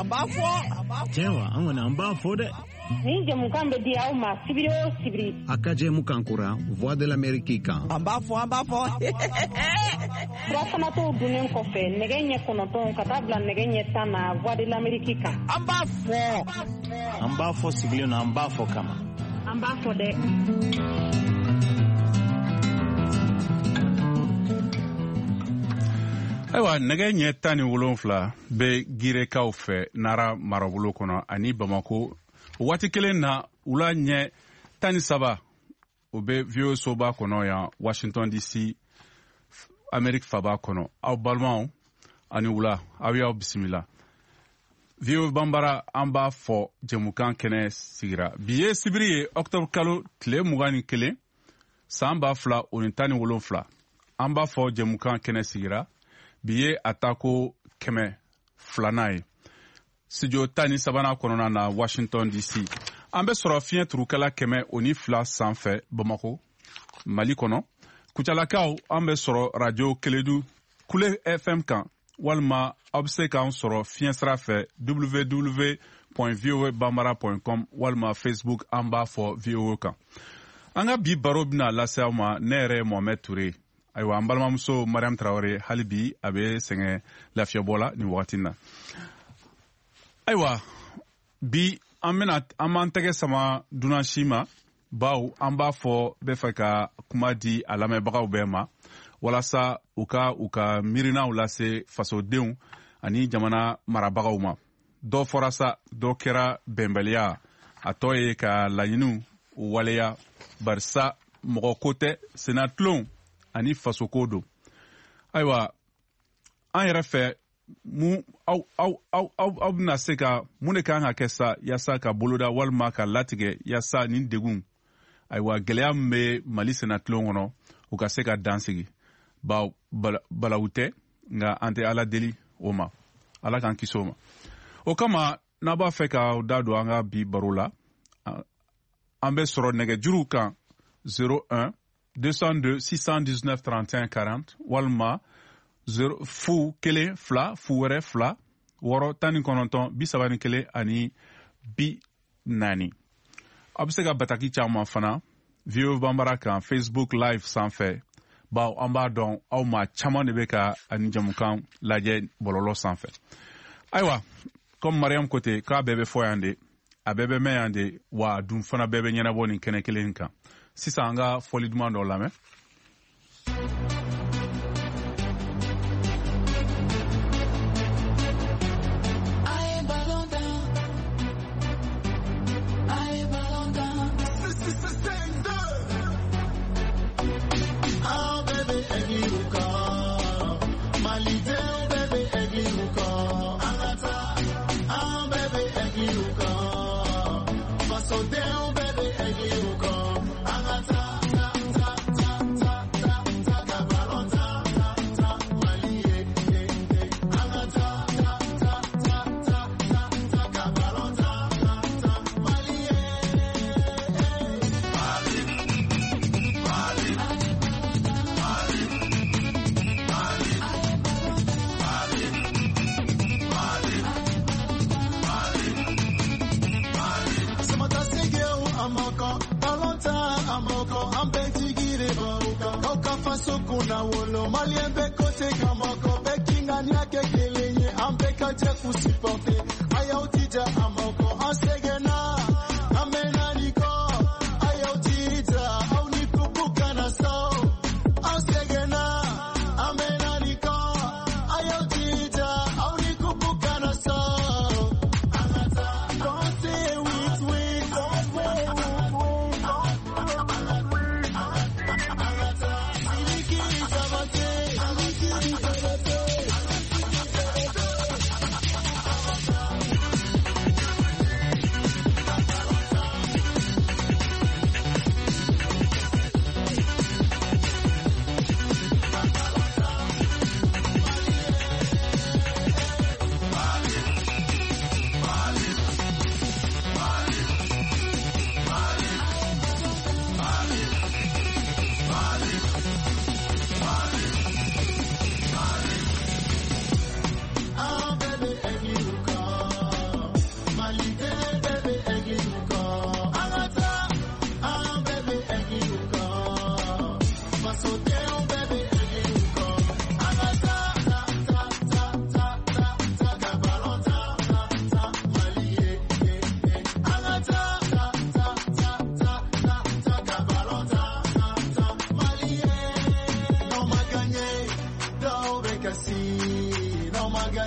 Tiens, on a un bas fode. Ni jamukan be di aw ma sibiri o sibiri. Akaje mukankura, voix de l'Amérique kan. An b'a fɔ. Furafana to dunnen kɔfɛ nɛgɛ ɲɛ 9 ka taa bila nɛgɛ ɲɛ 10 na voix de l'Amérique kan. An b'a fɔ. An b'a fɔ sigilen na, an b'a fɔ kama. An b'a fɔ dɛ. Ayiwa nɛgɛ ɲɛ 17 bɛ girekaw fɛ Nara marabolo kɔnɔ ani Bamako waati kelen na wula ɲɛ 17 o bɛ VOA soba kɔnɔ yan Washington DC Amérique faba kɔnɔ aw balimaw ani wula aw y'aw bisimila VOA Bambara an b'a fɔ jɛmukan kɛnɛ sigira bi ye sibiri ye octobre kalo tile 21 san 2017 an b'a fɔ jɛmukan kɛnɛ sigira bi ye atako 200 ye studio 13 kɔnɔna na Washington DC an bɛ sɔrɔ fiɲɛ turukɛla 102 sanfɛ Bamako Mali kɔnɔ kucalakaw an bɛ sɔrɔ radio Keledu Kule FM kan walima aw bɛ se k'an sɔrɔ fiɲɛ sira fɛ www.voabambara.com walima Facebook an b'a fɔ VOA kan an ka bi baro bɛna lase aw ma ne yɛrɛ Mohamed Touré ayiwa an balimamuso Mariam Traoré hali bi a bɛ sɛgɛn lafiyabɔ la nin wagati na ayiwa bi an b'an tɛgɛ sama dunan si ma baw an b'a fɔ bɛ fɛ ka kuma di a lamɛnbagaw bɛɛ ma walasa u ka miirinaw lase fasodenw ani jamana marabagaw ma dɔ fɔra sa dɔ kɛra bɛnbaliya a tɔ ye ka laɲiniw waleya barisa mɔgɔ ko tɛ senatulon ani fasoko don ayiwa an yɛrɛ fɛ aw bɛna se ka mun de kan ka kɛ sa yasa ka boloda walima ka latigɛ yasa nin degun ayiwa gɛlɛya min bɛ Mali senatulon kɔnɔ u ka se ka dan sigi balawu tɛ nka an tɛ Ala deli o ma Ala k'an kisi o ma o kama n'a b'a fɛ ka da don an ka bi baro la an bɛ sɔrɔ nɛgɛjuru kan 01 202 619 31 40 walima 0 fu 1 2 fu wɛrɛ 2 6 19 31 ani 40 a bɛ se ka bataki caman fana VOA Bambara kan Facebook live sanfɛ baw an b'a dɔn aw ma caman de bɛ ka ani jamukan lajɛ bɔlɔlɔ sanfɛ ayiwa comme Mariam ko ten k'a bɛɛ bɛ fɔ yan de a bɛɛ bɛ mɛn yan de wa a dun fana bɛɛ bɛ ɲɛnabɔ nin kɛnɛ kelen kan sisan an ka fɔli duman dɔ lamɛn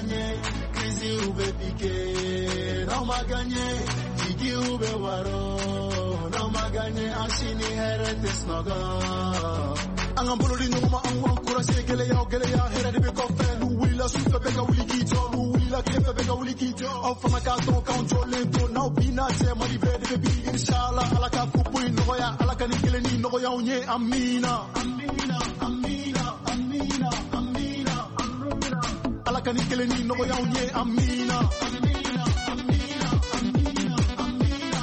gagné, Crisi ube piqué, non m'a gagné, Tiki ube waro, non m'a gagné, Ashini herete snoga. Angam bololi no ma angwan kurase gele ya herete be kofe, Louila sufe beka wuli kito, Louila kefe beka wuli kito, Ofana kato kanjo lento, now bina te mali bede be bi inshallah, alaka kupu noya, alaka ni gele ni noya unye amina, amina, amina, amina, amina, amina, alaka ni gele ni noya unye amina, amina, amina, amina, amina,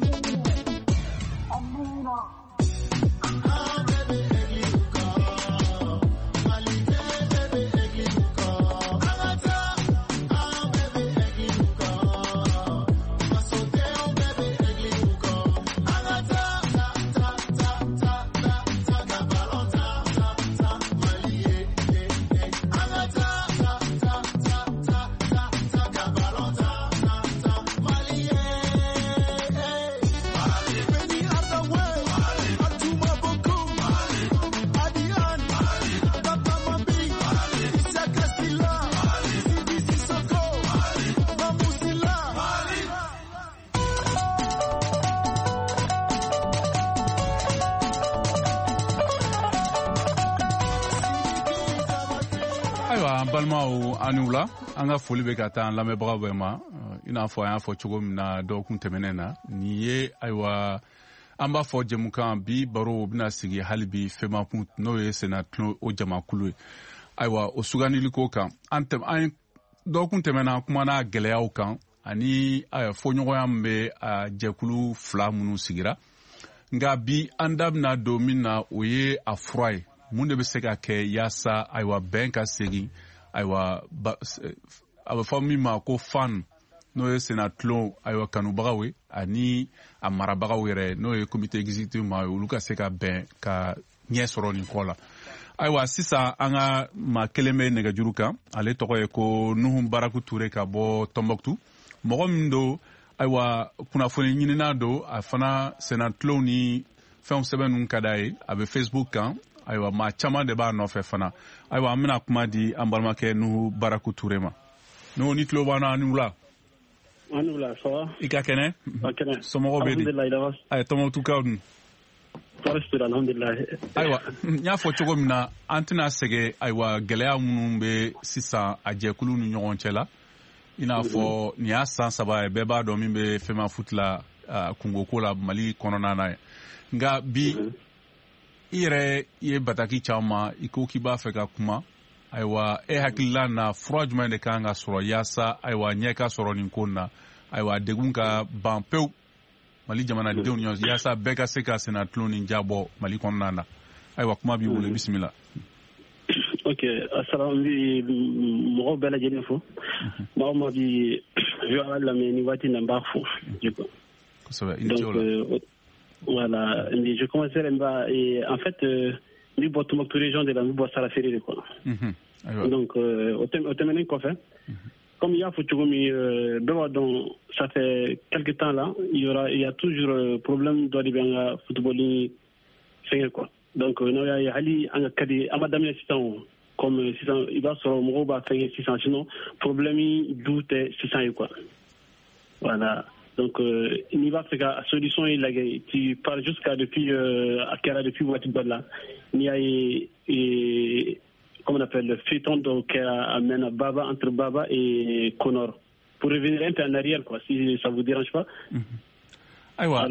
amina. Balmao anula anga foli be ka taa lamɛnbagaw bɛɛ ma i n'a fɔ an y'a fɔ cogo min na dɔgɔkun tɛmɛnen na nin ye ayiwa an b'a fɔ jɛmukan bi baro bɛna sigi hali bi fɛmakun n'o ye senatilo o jamakulu ye ayiwa o sugandiliko kan an dɔgɔkun tɛmɛna kumana gɛlɛyaw kan ani fɔɲɔgɔnya min bɛ jɛkulu fila minnu sigira nka bi an da bɛna don min na o ye a fura ye mun de bɛ se ka kɛ yaasa ayiwa bɛn ka segin ayiwa a bɛ fɔ min ma ko fan n'o ye senatilo ayiwa kanubagaw ye ani a marabagaw yɛrɛ n'o ye komite executif ma olu ka se ka bɛn ka ɲɛ sɔrɔ nin kɔ la ayiwa sisan an ka maa kelen bɛ nɛgɛjuru kan ale tɔgɔ ye ko nuhu baraku ture ka bɔ tɔnbɔkutu mɔgɔ min don ayiwa kunnafoni ɲinina don a fana senatilo ni fɛnw sɛbɛn ninnu ka d'a ye a bɛ facebook kan ayiwa maa caman de b'a nɔfɛ fana ayiwa an bɛna kuma di an balimakɛ nuhu baraku ture ma nuhu ni tulo b'an na ani wula ani wula ça va i ka kɛnɛ somɔgɔw bɛ di ayi tɔnbɔkutukaw dun ayiwa n y'a fɔ cogo min na an tɛna sɛgɛn ayiwa gɛlɛya minnu bɛ sisan a jɛkulu ni ɲɔgɔn cɛ la i n'a fɔ nin y'a san 3 ye bɛɛ b'a dɔn min bɛ fɛnma futi la kungoko la mali kɔnɔna na ye nka bi i yɛrɛ ye bataki caman i ko k'i b'a fɛ ka kuma ayiwa e hakilila na fura jumɛn de kan ka sɔrɔ yaasa ayiwa ɲɛ ka sɔrɔ nin ko na ayiwa degun ka ban pewu mali jamanadenw ni ɲɔgɔn yaasa bɛɛ ka se ka senatilo nin jabɔ mali kɔnɔna na ayiwa kuma b'i bolo bisimila. Ok, assalamu mɔgɔw bɛɛ lajɛlen fo maa o maa bi joie lamɛn ni waati na n b'a fo kosɛbɛ i ni ce o la. Voilà, je commencerai en fait, nous sommes dans la région de la Saraféry quoi. Donc, au terme quoi fait. Comme il y a donc ça fait quelques temps là, il y a toujours problème de la football quoi. Donc il y a Ali en cas Amadame assistant comme il va sur le va faire 600 sinon problème doute 600 quoi. Voilà. Donc, il va faire la solution, tu parles jusqu'à depuis Ouattibala. Il y a, comment on appelle, le feuilleton qui amène Baba, entre Baba et Connor. Pour revenir un peu en arrière, quoi, si ça vous dérange pas. Aywa,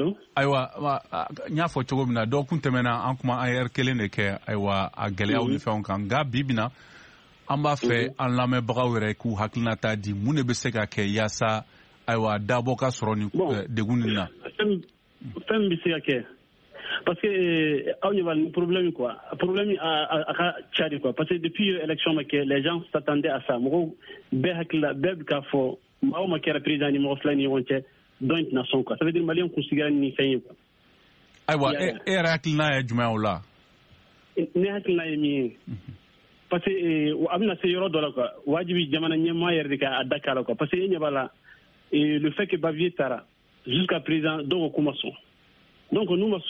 nya fo cogo mina do kun temena an kuma an kelen de kɛ aywa a gɛlɛyaw ni fɛnw kan nka bi bina an b'a fɛ an lamɛnbagaw yɛrɛ k'u hakilinata di mun de bɛ se ka kɛ yaasa ayiwa dabɔ ka sɔrɔ nin degun nin na. Fɛn bɛ se ka kɛ parce que aw ɲɛ b'a problème quoi problème a ka ca de quoi parce que depuis élection ma kɛ les gens s'attendaient à ça mɔgɔw bɛɛ hakilila bɛɛ bɛ k'a fɔ maa o ma kɛra président ni mɔgɔ fila ni ɲɔgɔn cɛ dɔn tɛna sɔn quoi ça veut dire maliyɛn kun sigira ni fɛn ye quoi. ayiwa e yɛrɛ hakilina ye jumɛn o la. ne hakilina ye min ye parce que a bɛna se yɔrɔ dɔ la quoi wajibi jamana ɲɛmaa yɛrɛ de ka da k'a la quoi parce que e ɲɛ b'a la. Et le fait que Bavier Tara, jusqu'à présent, donc on commence. Donc nous sommes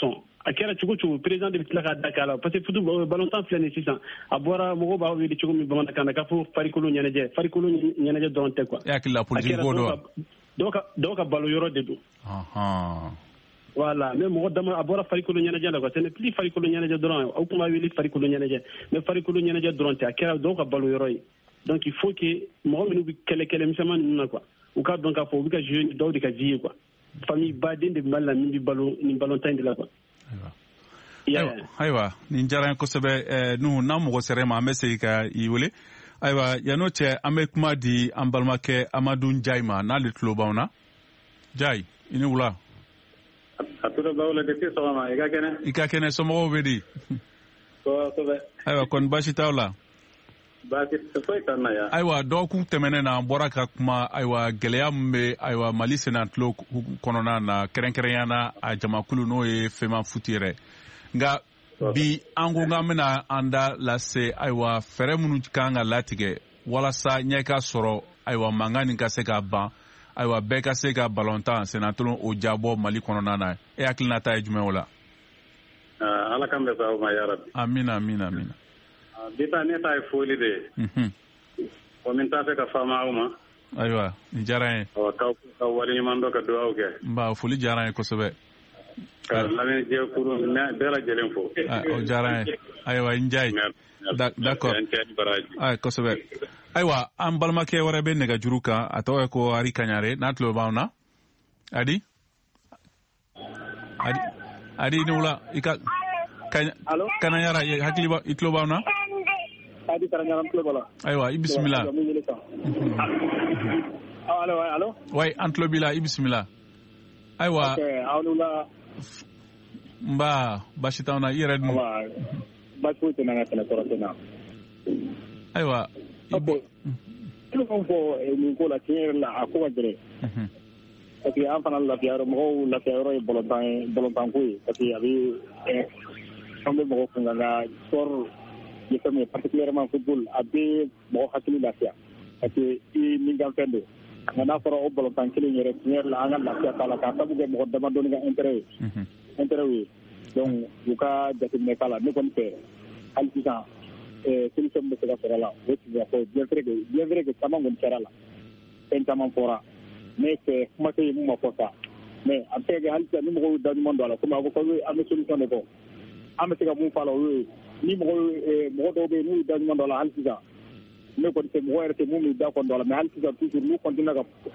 a kɛra cogo cogo président de bɛ tila ka da k'a la parce que football ballon-tan filɛ nin sisan a bɔra mɔgɔw b'a wele cogo min bamanankan na k'a fɔ farikolo ɲɛnajɛ dɔrɔn tɛ quoi. E hakili la politique ko don dɔw ka balo yɔrɔ de don. Voilà mais mɔgɔ dama a bɔra farikolo ɲɛnajɛ la quoi ce n'est plus farikolo ɲɛnajɛ dɔrɔn aw tun b'a wele farikolo ɲɛnajɛ mais farikolo ɲɛnajɛ dɔrɔn tɛ a kɛra dɔw ka balo yɔrɔ ye donc il faut que mɔgɔ minnu bɛ kɛlɛ misɛnman ninnu na quoi u k'a dɔn k'a fɔ u bɛ ka jouer dɔw de ka vie ye quoi famille baden de bɛ Mali la min bɛ balo nin ballon-tan de la quoi. Ayiwa nin diyara n ye kosɛbɛ Nuhu n'an mɔgɔ sera ma an bɛ segin ka i wele ayiwa yan'o cɛ an bɛ kuma di an balimakɛ Amadu Njayi ma n'ale tulo b'anw na Njayi i ni wula. A tulo b'aw la depuis sɔgɔma i ka kɛnɛ. I ka kɛnɛ somɔgɔw bɛ di. kosɛbɛ. Ayiwa kɔni baasi t'aw la. Baasi foyi t'an na yan. Ayiwa dɔgɔkun tɛmɛnen na an bɔra ka kuma ayiwa gɛlɛya min bɛ ayiwa Mali senatilo kɔnɔna na kɛrɛnkɛrɛnyana a jamakulu n'o ye FEMA foot yɛrɛ nka bi an ko k'an bɛna an da lase ayiwa fɛɛrɛ minnu kan ka latigɛ walasa ɲɛ ka sɔrɔ ayiwa mankan nin ka se ka ban ayiwa bɛɛ ka se ka ballon-tan senatilo o jabɔ Mali kɔnɔna na e hakilinata ye jumɛn o la. Ala kan bɛ sɔn aw ma yarabi. Amina. Bisa ne ta ye foli de ye. O min t'a fɛ ka fama aw ma. Ayiwa nin diyara n ye. Ka wari ɲuman dɔ ka dugawu kɛ. Nba foli diyara n ye kosɛbɛ. Ka lamɛnjɛkulu bɛɛ lajɛlen fo. O diyara n ye ayiwa Njayi d'accord kosɛbɛ ayiwa an balimakɛ wɛrɛ bɛ nɛgɛjuru kan a tɔgɔ ye ko Ari Kaɲare n'a tulo b'anw na Adi ni wula i ka Kanayara hakili i tulo b'anw na. Adi Kanayara n tulo b'a la. Ayiwa i bisimila. Allo. Oui an tulo b'i la i bisimila. Ayiwa. Aw n'u la. Nba baasi t'anw na i yɛrɛ dun. Baasi foyi tɛ n'an ka kɛlɛ kɔrɔ tɛ na. Ayiwa. Tulu kan fɔ nin ko la tiɲɛ yɛrɛ la a ko ka gɛlɛn. Parce que an fana mɔgɔw lafiyayɔrɔ ye ballon-tan ko ye parce que a bɛ an bɛ mɔgɔw kun nka sport ye fɛn min ye particulièrement football a bɛ mɔgɔ hakili lafiya parce que i min kan fɛn don nka n'a fɔra o ballon-tan kelen yɛrɛ tiɲɛ yɛrɛ la an ka lafiya t'a la k'a sabu kɛ mɔgɔ damadɔni ka intérêt ye donc u ka jateminɛ k'a la ne kɔni fɛ hali sisan solution bɛ se ka sɔrɔ a la o tigi ka fɔ bien vrai que caman kɔni kɛra la fɛn caman fɔra mais c'est kuma tɛ mun ma fɔ sa mais a bɛ se ka kɛ hali sisan ni mɔgɔw da ɲuman don a la komi a ko an bɛ solution de kɔ an bɛ se ka mun fɔ a la o ye ni mɔgɔ dɔw bɛ yen n'u da ɲuman don a la hali sisan ne kɔni tɛ mɔgɔ yɛrɛ tɛ mun bɛ da kɔni don a la mais hali sisan toujours n'u continue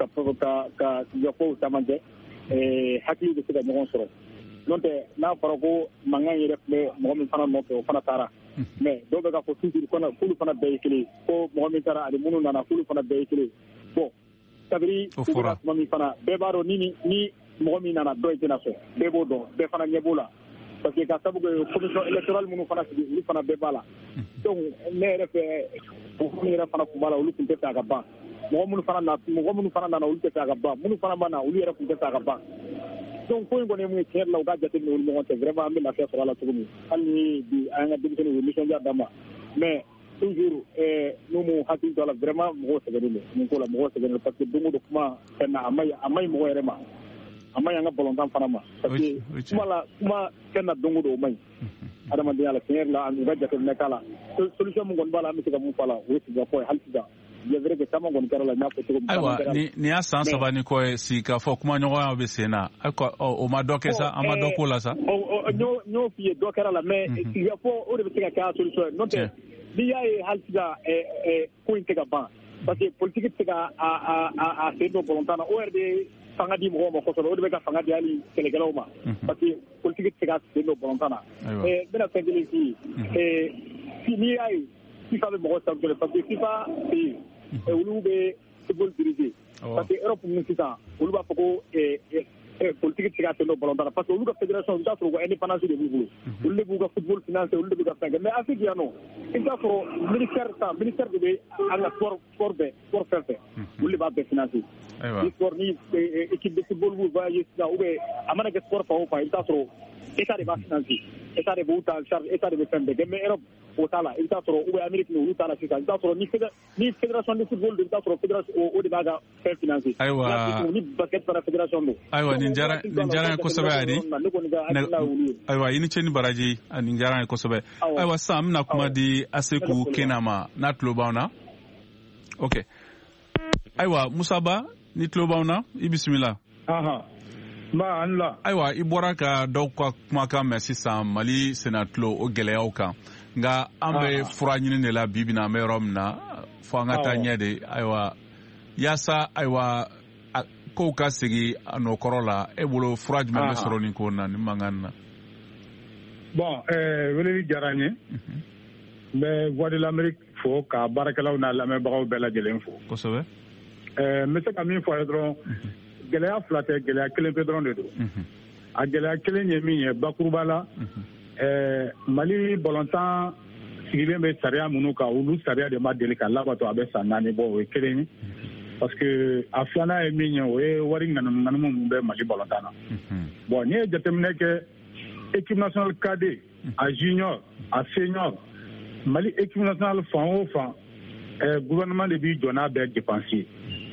ka sigikafɔw caman kɛ hakili bɛ se ka ɲɔgɔn sɔrɔ n'o tɛ n'a fɔra ko mankan yɛrɛ tun bɛ mɔgɔ min fana nɔfɛ o fana taara mais dɔw bɛ ka fɔ toujours k'olu fana bɛɛ ye kelen ko mɔgɔ min taara ani minnu nana k'olu fana bɛɛ ye kelen bon sabiri tuma min fana bɛɛ b'a dɔn ni mɔgɔ min nana dɔ in tɛna sɔn bɛɛ b'o dɔn bɛɛ fana ɲɛ b'o la parce que ka sabu kɛ commission électorale minnu fana sigi olu fana bɛɛ b'a la donc ne yɛrɛ fɛ minnu yɛrɛ fana tun b'a la olu tun tɛ fɛ a ka ban mɔgɔ minnu fana nana olu tɛ fɛ a ka ban minnu fana ma na olu yɛrɛ tun tɛ fɛ a ka ban donc ko in kɔni ye mun ye tiɲɛ yɛrɛ la u ka jateminɛ olu ɲɔgɔn cɛ vraiment an bɛ lafiya sɔrɔ a la cogo min hali ni bi an ka denmisɛnninw ye nisɔndiya d'an ma mais toujours n'u m'u hakili to a la vraiment mɔgɔw sɛgɛnnen don nin ko la mɔgɔw sɛgɛnnen don parce que don o don kuma fɛn na a ma ɲi mɔgɔ yɛrɛ ma a ma ɲi an ka ballon-tan fana ma parce que kuma fɛn na don o don o ma ɲi adamadenya la tiɲɛ yɛrɛ la u ka jateminɛ k'a la solution min kɔni b'a la an bɛ se ka mun fɔ a la o ye sigikafɔ ye hali sisan bien vrai que caman kɔni kɛra la n y'a fɔ cogo min. Ayiwa ni y'a san saba ni kɔ ye sigikafɔ kumaɲɔgɔnya bɛ sen na o ma dɔ kɛ sa an ma dɔ k'o la sa. n y'o f'i ye dɔ kɛra la mais sigikafɔ o de bɛ se ka kɛ a solution ye n'o tɛ n'i y'a ye hali sisan ko in tɛ ka ban parce que politique tɛ se ka a sen don ballon-tan na o yɛrɛ de fanga di mɔgɔw ma kosɛbɛ o de bɛ ka fanga di hali kɛlɛkɛlaw ma parce que politique tɛ se ka sen don ballon-tan na n bɛna fɛn kelen f'i ye n'i y'a ye FIFA bɛ mɔgɔ sanctionner parce que FIFA olu bɛ football diriger parce que Europe ninnu sisan olu b'a fɔ ko politique tɛ se ka sen don ballon-tan na parce que olu ka fédération i bɛ t'a sɔrɔ u ka indépendance de b'u bolo olu de b'u ka football financer olu de bɛ ka fɛn kɛ mais Afrique yan nɔ i bɛ t'a sɔrɔ ministère de bɛ an ka sport fɛn fɛn olu de b'a bɛɛ financer ni sport ni équipe de football b'u voyager sisan ou bien a mana kɛ sport fan o fan i bɛ t'a sɔrɔ état de b'a financer état de b'u ta en charge état de bɛ fɛn bɛɛ kɛ mais Europe o t'a la i bɛ taa sɔrɔ ou bien Amérique olu t'a la sisan i bɛ taa sɔrɔ ni fédération de football de i bɛ taa sɔrɔ fédération o de b'a ka fɛn financer ayiwa ni basket fana fédération don ayiwa nin diyara n ye kosɛbɛ Adi ayiwa i ni ce ni baraji nin diyara n ye kosɛbɛ ayiwa sisan an bɛna kuma di Aseku Kena ma n'a tulo b'anw na ok ayiwa Musaba ni tulo b'anw na i bisimila ayiwa i bɔra ka dɔw ka kumakan mɛn sisan Mali senatilo o gɛlɛyaw kan nka an bɛ fura ɲini de la bibi na an bɛ yɔrɔ min na fo an ka taa ɲɛ de ayiwa yaasa ayiwa kow ka segin a nɔkɔrɔ la e bolo fura jumɛn bɛ sɔrɔ nin ko na nin mankan na. Bon weleli diyara n ye n bɛ Voix de l'Amérique fo ka baarakɛlaw n'a lamɛnbagaw bɛɛ lajɛlen fo kosɛbɛ n bɛ se ka min fɔ a ye dɔrɔn gɛlɛya fila tɛ gɛlɛya kelen pe dɔrɔn de don a gɛlɛya kelen ye min ye bakuruba la Mali balontan sigilen bɛ sariya minnu kan olu sariya de ma deli ka labato a bɛ san 4 bɔ o ye kelen ye parce que a filanan ye min ye o ye wari ŋanamu minnu bɛ Mali balontan na bon n'i ye jateminɛ kɛ équipe nationale cadet a junior a senior Mali équipe nationale fan o fan gouvernement de b'i jɔ n'a bɛɛ dépensier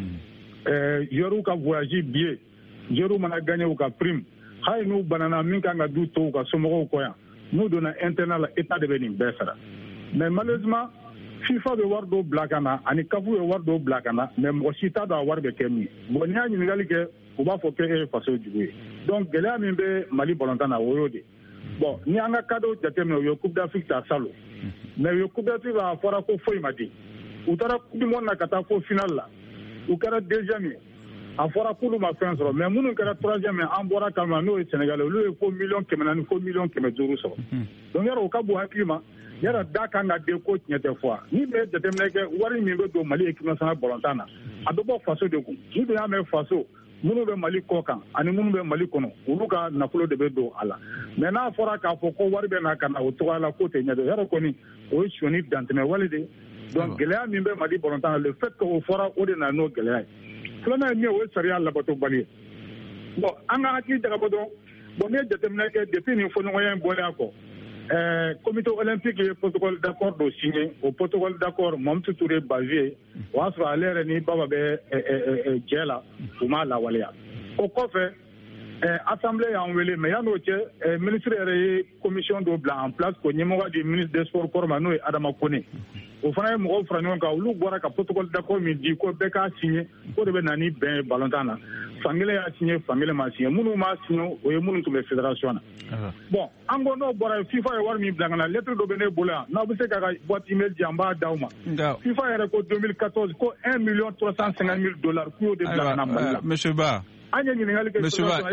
joueurs ka voyage billet joueurs mana gagné u ka prime hali n'u banana min kan ka du to u ka somɔgɔw kɔ yan n'u donna internat la état de bɛ nin bɛɛ sara mais malheureusement FIFA bɛ wari dɔw bila ka na ani CAF ye wari dɔw bila ka na mais mɔgɔ si t'a dɔn a wari bɛ kɛ min ye bon n'i y'a ɲininkali kɛ u b'a fɔ k'e ye faso jugu ye donc gɛlɛya min bɛ Mali balontan na o y'o de bon ni an ka cadeau jateminɛ u ye Coupe d'Afrique ta salon mais u ye Coupe d'Afrique a fɔra ko foyi ma di u taara Coupe du monde na ka taa fo finale la u kɛra deuxième ye a fɔra k'olu ma fɛn sɔrɔ mais minnu kɛra troisième ye an bɔra kalama n'o ye Sénégal olu ye fo 1,4 fo 1,5 sɔrɔ donc yɔrɔ o ka bon hakili ma yɔrɔ da kan ka den ko tiɲɛ tɛ fɔ ni bɛ jateminɛ kɛ wari min bɛ don Mali équipe nationale balontan na a bɛ bɔ faso de kun ni dun y'a mɛn faso minnu bɛ Mali kɔ kan ani minnu bɛ Mali kɔnɔ olu ka nafolo de bɛ don a la mais n'a fɔra k'a fɔ ko wari bɛ na ka na o cogoya la k'o tɛ ɲɛ dɔn yɔrɔ kɔni o ye sonyani dantɛmɛ wale de donc gɛlɛya min bɛ Mali balontan na le fait que o fɔra o de na n'o gɛlɛya ye filanan ye min ye o ye sariya labatobali ye bon an ka hakili jagabɔ dɔrɔn bon n'i ye jateminɛ kɛ depuis nin fɔɲɔgɔnya in bɔlen a kɔ comité olympique ye protocole d'accord dɔ signé o protocole d'accord Mamutu Touré Bazuye o y'a sɔrɔ ale yɛrɛ ni Baba bɛ jɛ la u m'a lawaleya o kɔfɛ assemblée y'an wele mais yan'o cɛ ministre yɛrɛ ye commission dɔ bila en place k'o ɲɛmɔgɔ di ministre des sports kɔrɔ ma n'o ye Adama Kone o fana ye mɔgɔw fara ɲɔgɔn kan olu bɔra ka protocole d'accord min di ko bɛɛ k'a signé o de bɛ na ni bɛn ye balontan na fankelen y'a signé fankelen ma signé minnu m'a signé o ye minnu tun bɛ fédération na bon an ko n'o bɔra FIFA ye wari min bila ka na lettre dɔ bɛ ne bolo yan n'aw bɛ se k'a ka boîte email di an b'a d'aw ma FIFA yɛrɛ ko 2014 ko $1,350,000 k'u y'o de bila ka na Mali la monsieur Ba an ye ɲininkali kɛ monsieur Ba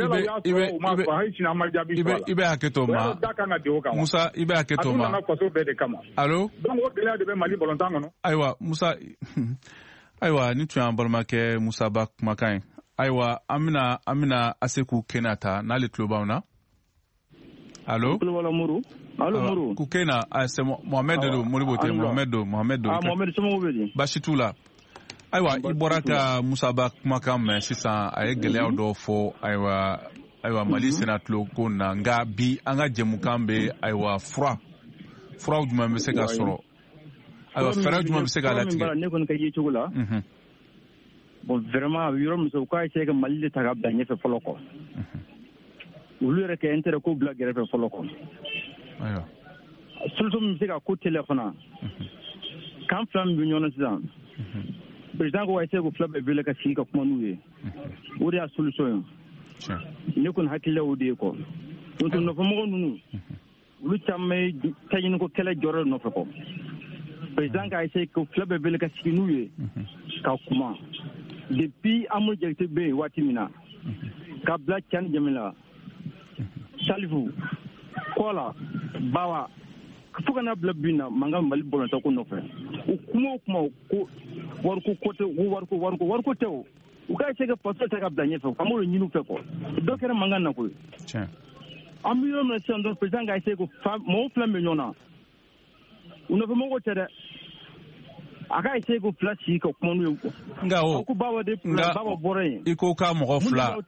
i bɛ hakɛ to ma Musa i bɛ hakɛ to ma faso bɛɛ de kama allo donc o gɛlɛya de bɛ Mali balontan kɔnɔ ayiwa Musa ayiwa ni tun y'an balimakɛ Musa Ba kumakan ye ayiwa an bɛna Aseku Kena ta n'ale tulo b'anw na allo Muru ku Kena c'est Mohamed do Moribo tɛ Mohamed do Mohamed somɔgɔw bɛ di baasi t'u la ayiwa i bɔra ka Musa Ba kumakan mɛn sisan a ye gɛlɛyaw dɔw fɔ ayiwa Mali senatilo ko na nka bi an ka jɛmukan bɛ ayiwa furaw jumɛn bɛ se ka sɔrɔ ayiwa fɛɛrɛ jumɛn bɛ se ka latigɛ ne kɔni ka ye cogo la bon vraiment a bɛ yɔrɔ min u k'a essayer ka Mali de ta ka bila ɲɛfɛ fɔlɔ kɔ olu yɛrɛ ka intérêt ko bila gɛrɛfɛ fɔlɔ kɔ ayiwa solution min bɛ se ka ko teliya fana kan fila min bɛ ɲɔgɔn na sisan président ko essayer ko fila bɛɛ wele ka sigi ka kuma n'u ye o de y'a solution ye ne kɔni hakili o de ye kɔ donc nɔfɛmɔgɔ ninnu olu caman ye taɲini ko kɛlɛ jɔyɔrɔ nɔfɛ kɔ président ka essayer ko fila bɛɛ wele ka sigi n'u ye ka kuma depuis Amadou Diakité bɛ yen waati min na ka bila Cani Jamila Salifu Kɔla Bawa fo ka n'a bila bi na mankan Mali balontan ko nɔfɛ u kuma o kuma ko wariko tɛ o u ka essayer ka faso ta ka bila ɲɛfɛ an b'o de ɲini u fɛ kɔ dɔ kɛra mankan na koyi an bɛ yɔrɔ min na sisan dɔrɔn président ka essayer ko mɔgɔw fila bɛ ɲɔgɔn na u nɔfɛmɔgɔw tɛ dɛ aka ise ko flash ko kunu nga o ko bawo de bawo bore iko ka mɔgɔ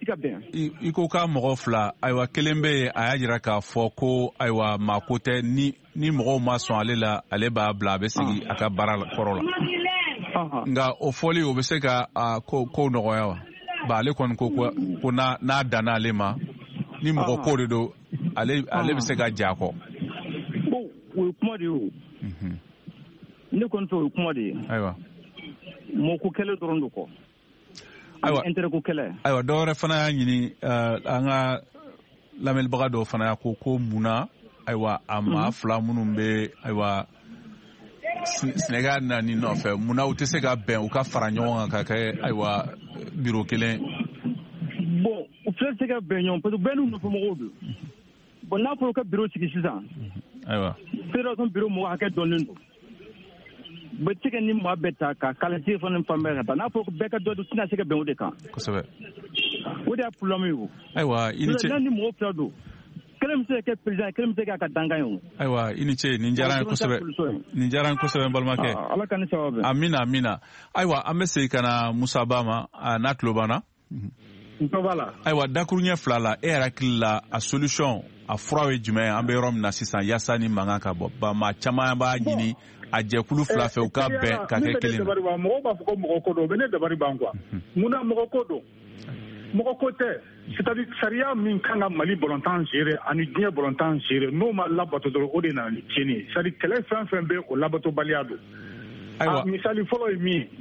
fila ayiwa kelen bɛ a y'a jira k'a fɔ ko ayiwa maako tɛ ni mɔgɔw ma sɔn ale la ale b'a bila a bɛ sigi a ka baara kɔrɔ la nga o fɔli o bɛ se ka ko nɔgɔya wa ba ale kɔni ko n'a danna ale ma ni mɔgɔ ko de don ale bɛ se ka ja kɔ o ye kuma de ye o ne kɔni fɛ o ye kuma de ye ayiwa mɔɔ ko kɛlɛ dɔrɔn de kɔ ayiwa intérêt ko kɛlɛ ayiwa dɔ wɛrɛ fana y'a ɲini an ka lamɛnnibaga dɔw fana y'a ko munna ayiwa a maa fila minnu bɛ ayiwa Sénégal na ni nɔfɛ munna u tɛ se ka bɛn u ka fara ɲɔgɔn kan ka kɛ ayiwa biro kelen bon u tɛ se ka bɛn ɲɔgɔn parce que bɛɛ n'u nɔfɛmɔgɔw don bon n'a fɔra ka biro sigi sisan ayiwa fédération biro mɔgɔ hakɛ dɔnnen don bɛ se ka ni maa bɛɛ ta ka kalasi fana fan bɛɛ ka taa n'a fɔra ko bɛɛ ka dɔ don tɛna se ka bɛn o de kan kosɛbɛ o de y'a problème ye o ayiwa i ni ce ni mɔgɔ fila don kelen bɛ se ka kɛ président kelen bɛ se k'a ka dankan ye o ayiwa i ni ce nin diyara n ye kosɛbɛ n balimakɛ ala ka ni sababu amina ayiwa an bɛ segin ka na Musa Ba ma n'a tulo b'an na ayiwa dakuruɲɛ fila la e yɛrɛ hakili la a solution a fura ye jumɛn an bɛ yɔrɔ min na sisan yaasa ni mankan ka bɔ ba maa caman b'a ɲini a jɛkulu fila fɛ u ka bɛn ka kɛ kelen mɔgɔw b'a fɔ ko mɔgɔ ko don mais ne dabari ban quoi munna mɔgɔ ko don mɔgɔ ko tɛ c'est-à-dire sariya min kan ka Mali bɔlɔntan gérer ani diɲɛ bɔlɔntan gérer n'o ma labato dɔrɔn o de nana ni tiɲɛni ye c'est-à-dire kɛlɛ fɛn fɛn bɛ o labatobaliya don a misali fɔlɔ ye min ye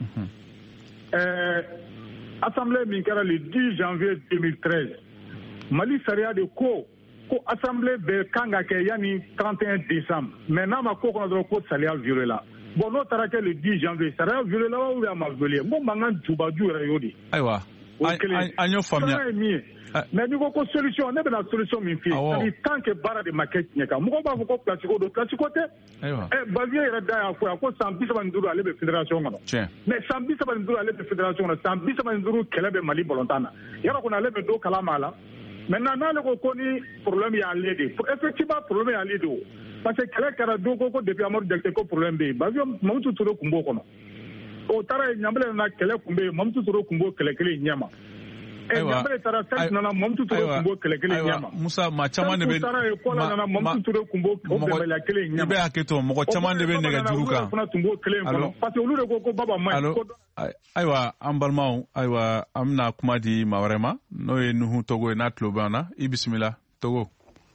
assemblée min kɛra le 10 janvier 2013 Mali sariya de ko assemblée bɛɛ kan ka kɛ yanni 31 décembre mais n'a ma ko kɔnɔ dɔrɔn ko sariya violé la bon n'o taara kɛ le 10 janvier sariya violé la ou bien a ma violé n ko mankan jubaju yɛrɛ y'o de ayiwa an y'o faamuya mais n'i ko solution ne bɛna solution min f'i ye c'est-à-dire tant que baara de ma kɛ tiɲɛ kan mɔgɔw b'a fɔ ko place ko don place ko tɛ Bavier yɛrɛ da y'a fɔ yan ko san 35 ale bɛ fédération kɔnɔ mais san 35 ale bɛ fédération kɔnɔ san 35 kɛlɛ bɛ Mali bɔlɔntan na yɔrɔ kɔni ale bɛ don kalama a la maintenant n'ale ko ni problème y'ale de effectivement problème y'ale de parce que kɛlɛ kɛra don ko depuis Amadou Diakité ko problème bɛ yen Bavier Mamutu Touré tun b'o kɔnɔ o taara Ɲambele nana kɛlɛ kun bɛ yen Mamutu Touré tun b'o kɛlɛ kelen ɲɛma Ɲambele taara Sɛki nana Mamutu Touré tun b'o kɛlɛ kelen ɲɛma Musa maa caman de bɛ taara Ekola nana Mamutu Touré tun b'o bɛnbaliya kelen ɲɛma i bɛ hakɛ to mɔgɔ caman de bɛ nɛgɛjuru kan fana tun b'o kelen kɔnɔ parce que olu de ko Baba man ayiwa an balimaw ayiwa an bɛna kuma di maa wɛrɛ ma n'o ye Nuhu Togo ye n'a tulo b'an na i bisimila Togo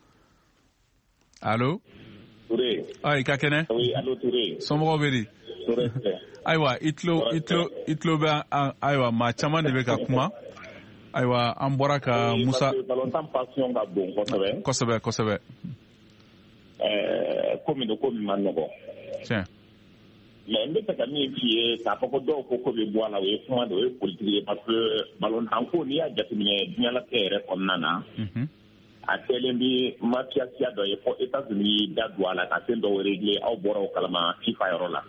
allo i ka kɛnɛ somɔgɔw bɛ di ayiwa i tulo bɛ ayiwa maa caman de bɛ ka kuma ayiwa an bɔra ka Musa kosɛbɛ komi do komi man nɔgɔ tiɲɛ mais n bɛ fɛ ka min f'i ye k'a fɔ ko dɔw ko bɛ bɔ a la o ye kuma de o ye politique ye parce que ballontan ko n'i y'a jateminɛ diɲɛlatigɛ yɛrɛ kɔnɔna na a kɛlen bɛ mafia siya dɔ ye fɔ États-Unis da don a la ka fɛn dɔw régler aw bɔra o kalama FIFA yɔrɔ la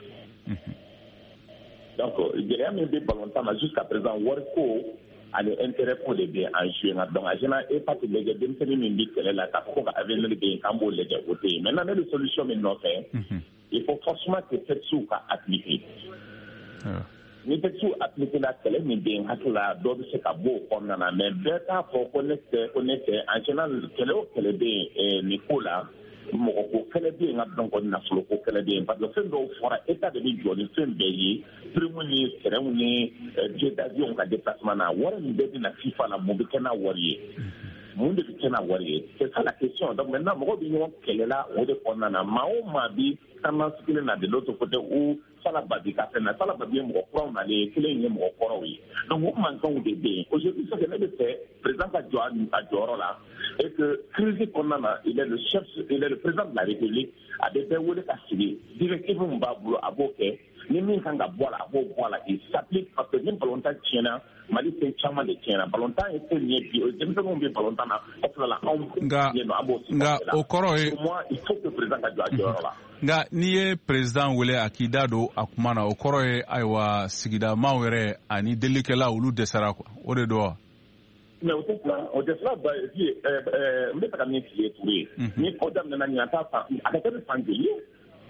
donc gɛlɛya min bɛ ballontan na jusqu'à présent wari ko ani intérêt ko de bɛ en jouer nka donc a général e pas lajɛ denmisɛnnin min bɛ kɛlɛ la k'a fɔ ko ka avenir bɛ yen k'an b'o lajɛ o tɛ yen maintenant ne bɛ solution min nɔfɛ il faut forcément que texte ka appliquer ni texte appliquer la kɛlɛ min bɛ yen hakili la dɔ bɛ se ka bɔ o kɔnɔna na mais bɛɛ t'a fɔ ko ne tɛ en général kɛlɛ o kɛlɛ bɛ yen nin ko la mɔgɔ ko kɛlɛ bɛ yen nka dɔn ko nafolo ko kɛlɛ bɛ yen parce que fɛn dɔw fɔra état de bɛ jɔ ni fɛn bɛɛ ye prime ni terrain ni billet d'avion ka déplacement na wari min bɛɛ bɛ na FIFA la mun bɛ kɛ n'a wari ye mun de bɛ kɛ n'a wari ye c'est ça la question donc maintenant mɔgɔw bɛ ɲɔgɔn kɛlɛ la o de kɔnɔna na maa o maa bi tendance kelen na de l'autre côté ou Salababi ka fɛn na Salababi ye mɔgɔ kuraw nalen kelen ye mɔgɔ kɔrɔw ye donc o mankanw de bɛ yen aujourd'hui ce que ne bɛ fɛ président ka jɔ a jɔyɔrɔ la et que crise kɔnɔna na il est le président de la République a bɛ bɛɛ wele ka sigi directive min b'a bolo a b'o kɛ ni min kan ka bɔ a la a b'o bɔ a la il s'applique parce que ni ballontan tiɲɛna Mali fɛn caman de tiɲɛna ballontan ye fɛn ye bi denmisɛnninw bɛ ballontan na o fila la anw nka o kɔrɔ ye moi il faut que président ka jɔ a jɔyɔrɔ la nka n'i ye président wele a k'i da don a kuma na o kɔrɔ ye ayiwa sigida maaw yɛrɛ ani delikɛla olu dɛsɛra o de don wa mais o tɛ fila ba ye n bɛ fɛ ka min f'i ye Touré ni ko daminɛna ɲina t'a fan a ka kɛ ni fan joli ye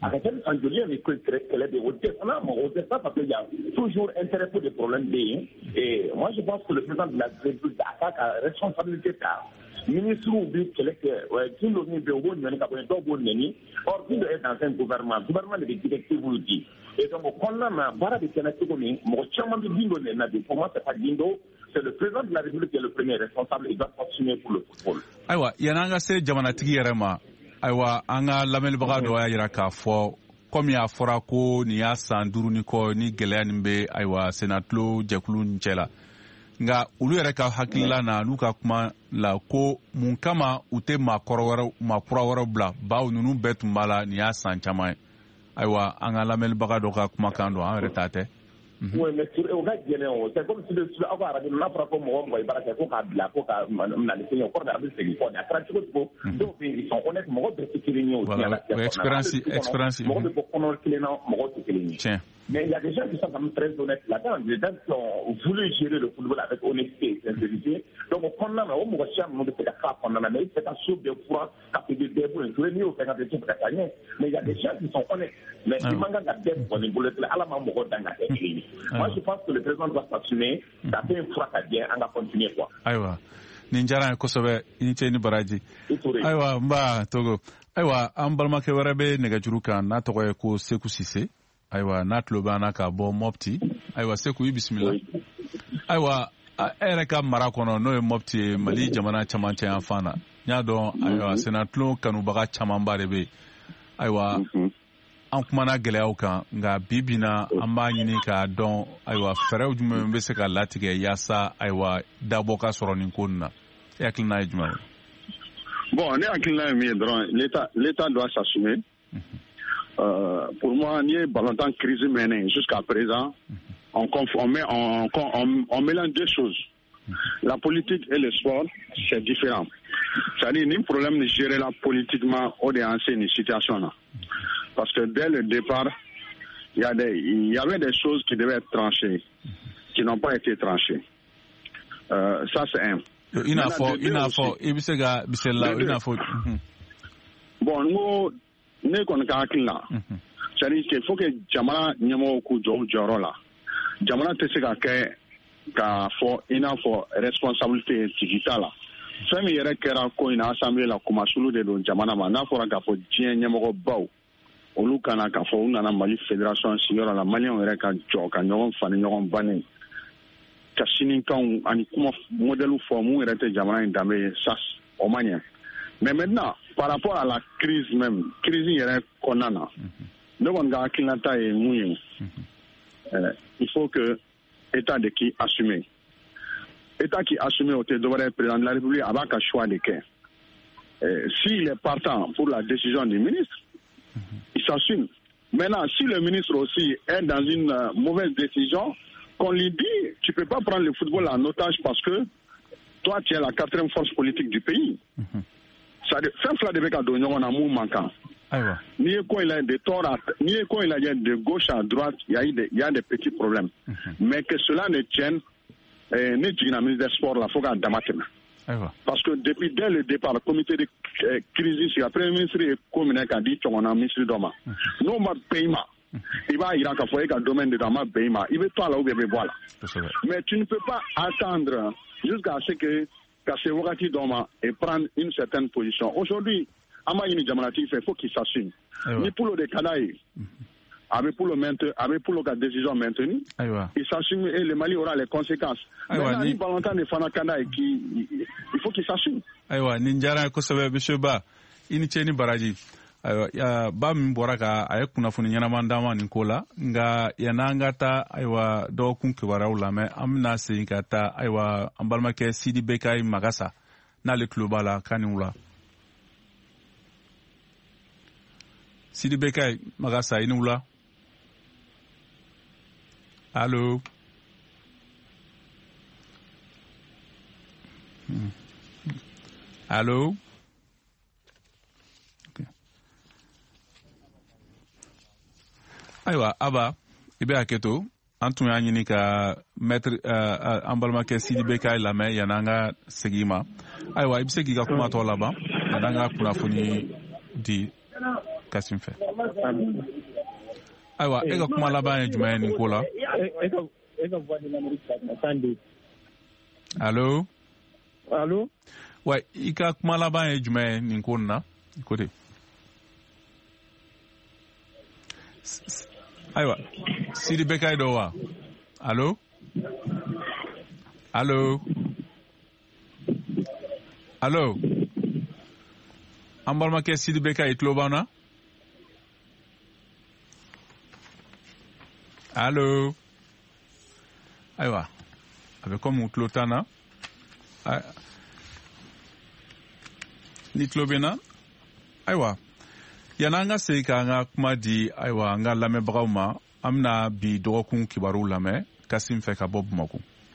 avec un enjolier mais que elle est de haute on sait pas parce qu'il y a toujours intérêt pour des problèmes et moi je pense que le président de la République attaque à responsabilité car ministre ou bien qui nous dit de bon nani kabone do bon nani or qui est dans un gouvernement de directive vous dit et donc on a bara de kenati ko ni mo chama de bindo na de pour moi c'est pas bindo c'est le président de la République qui est le premier responsable il doit continuer pour le football aywa yananga se jamana tigi yerema aywa anga lamel baga do yira ka fo comme ya fora ko ni ya sanduru ni ko ni geleya nimbe aywa senatlo jekulu ncela nga ulu yɛrɛ ka hakilila na n'u ka kuma la ko mun kama u tɛ maakura wɛrɛw bila bawo ninnu bɛɛ tun b'a la nin y'a san caman ye ayiwa an ka lamɛnnibaga dɔ ka kumakan don an yɛrɛ ta tɛ. Oui, mais au cas de c'est comme si le avoir n'a pas comme moi, il va faire quoi la coca, la décision encore d'arriver c'est quoi, la pratique donc ils sont honnêtes, moi de sécurité aussi. Expérience. Moi de pour client, moi de sécurité. Mais il y a des gens qui sont quand même très honnêtes là-dedans. Les gens qui ont voulu gérer le football avec honnêteté et sincérité. Donc, on prend au moins on de faire ça pendant la mais c'est un saut de froid, capter des déboules, tout le monde fait des trucs gagner. Mais il y a des gens qui sont honnêtes. Mais ils manquent de tête pour les boulettes à la main dans la tête. Moi, je pense que le président doit s'assumer, taper un froid à bien, on va continuer quoi. Aywa. Ninjara kosobe ni baraji. Aywa mba togo. Aywa ambalma ke warabe negajuru kan na togo ko Seku Cissé. Aywa natlo bana ka bo mopti aywa Seku bismillah aywa ere ka mara kono no e mopti Mali jamana caman cɛ yan fana nya dɔn aywa senatlo kanubaga caman ba de be aywa an kumana gɛlɛyaw kan nka bibina an b'a ɲini k'a dɔn aywa fɛɛrɛw jumɛn bɛ se ka latigɛ yaasa aywa dabɔ ka sɔrɔ nin ko nin na e hakilina ye jumɛn ye? Bon, ne hakilina ye min ye dɔrɔn l'état doit s'assumer. Pour moi, ni Balantan crise menée jusqu'à présent, on mélange deux choses. La politique et le sport, c'est différent. C'est-à-dire, il y a un problème de gérer la politiquement ou une situation là. Parce que dès le départ, il y avait des choses qui devaient être tranchées, qui n'ont pas été tranchées. Ça, c'est un. Bon, nous, ne kɔni ka hakili la c'est-à-dire qu'il faut que jamana ɲɛmɔgɔw k'u jɔ u jɔyɔrɔ la jamana tɛ se ka kɛ k'a fɔ i n'a fɔ responsabilité tigi t'a la fɛn min yɛrɛ kɛra ko in na assemblée la kumasulu de don jamana ma n'a fɔra k'a fɔ diɲɛ ɲɛmɔgɔbaw olu kana k'a fɔ u nana Mali fédération sigiyɔrɔ la maliyɛnw yɛrɛ ka jɔ ka ɲɔgɔn fani ɲɔgɔn banni ka sinikanw ani kuma modèle fɔ mun yɛrɛ tɛ jamana in danbe ye ça o man ɲɛ. Mais maintenant, par rapport à la crise même, crise yɛrɛ kɔnɔna na, ne kɔni ka hakilinata ye mun ye, il faut que État de qui assume. État qui assume o tɛ dɔwɛrɛ ye président de la République a b'a ka choix de kɛ. S'il est partant pour la décision du ministre, il s'assume. Maintenant, si le ministre aussi est dans une mauvaise décision, qu'on lui dit, tu peux pas prendre le football en otage parce que toi, tu es la quatrième force politique du pays. Fɛn fila de bɛ ka don ɲɔgɔn na mun man kan. N'i ye ko in lajɛ de tort à n'i ye ko in lajɛ de gauche à droite il y a des petits problèmes. Mais que cela ne tienne ne jiginna ministre des sports la fo k'a dama tɛmɛ. Parce que depuis dès le départ le comité de crise le premier ministre ye ko minɛ k'a di cɔgɔnna ministre dɔ ma. N'o ma bɛn i ma i b'a yira k'a fɔ e ka domaine de don a ma bɛn i ma i bɛ to a la ou bien i bɛ bɔ a la. Mais tu ne peux pas attendre jusqu'à ce que se wagati dɔ ma et prendre une certaine position. Aujourd'hui, an b'a ɲini jamanatigi fɛ, il faut qu'il s'assume. Ni Pulo de ka d'a ye, a bɛ Pulo ka décision maintenue, il s'assume et le Mali aura les conséquences. Maintenant, ni Balantan de fana ka d'a ye, il faut qu'il s'assume. Ayiwa, nin diyara n ye kosɛbɛ Monsieur Ba, i ni ce ni baraji. Ayiwa, ba min bɔra ka a ye kunnafoni ɲɛnaman d'an ma nin ko la, nka yan'an ka taa ayiwa dɔgɔkun kibaruyaw lamɛn an bɛna segin ka taa ayiwa an balimakɛ Sidi Bekayi Magasa n'ale tulo b'a la k'a ni wula. Sidi Bekayi Magasa i ni wula. Allo. Allo. Ayiwa Aba i bɛ hakɛ to an tun y'a ɲini ka maître an balimakɛ Sidi Bekayi lamɛn yan'an ka segin ma ayiwa i bɛ se k'i ka kuma tɔ laban yan'an ka kunnafoni di. Kasim fɛ ayiwa e ka kuma laban ye jumɛn ye nin ko la allo wa i ka kuma laban ye jumɛn ye nin ko nin na écoutez ayiwa Sidi Bekayi dɔ wa allo an balimakɛ Sidi Bekayi tulo b'an na allo ayiwa a bɛ komi u tulo t'an na ni tulo bɛ n na ayiwa yanni an ka segin k'an ka kuma di ayiwa an ka lamɛnbagaw ma an bɛna bi dɔgɔkun kibaruw lamɛn Kasim fɛ ka bɔ Bamakɔ.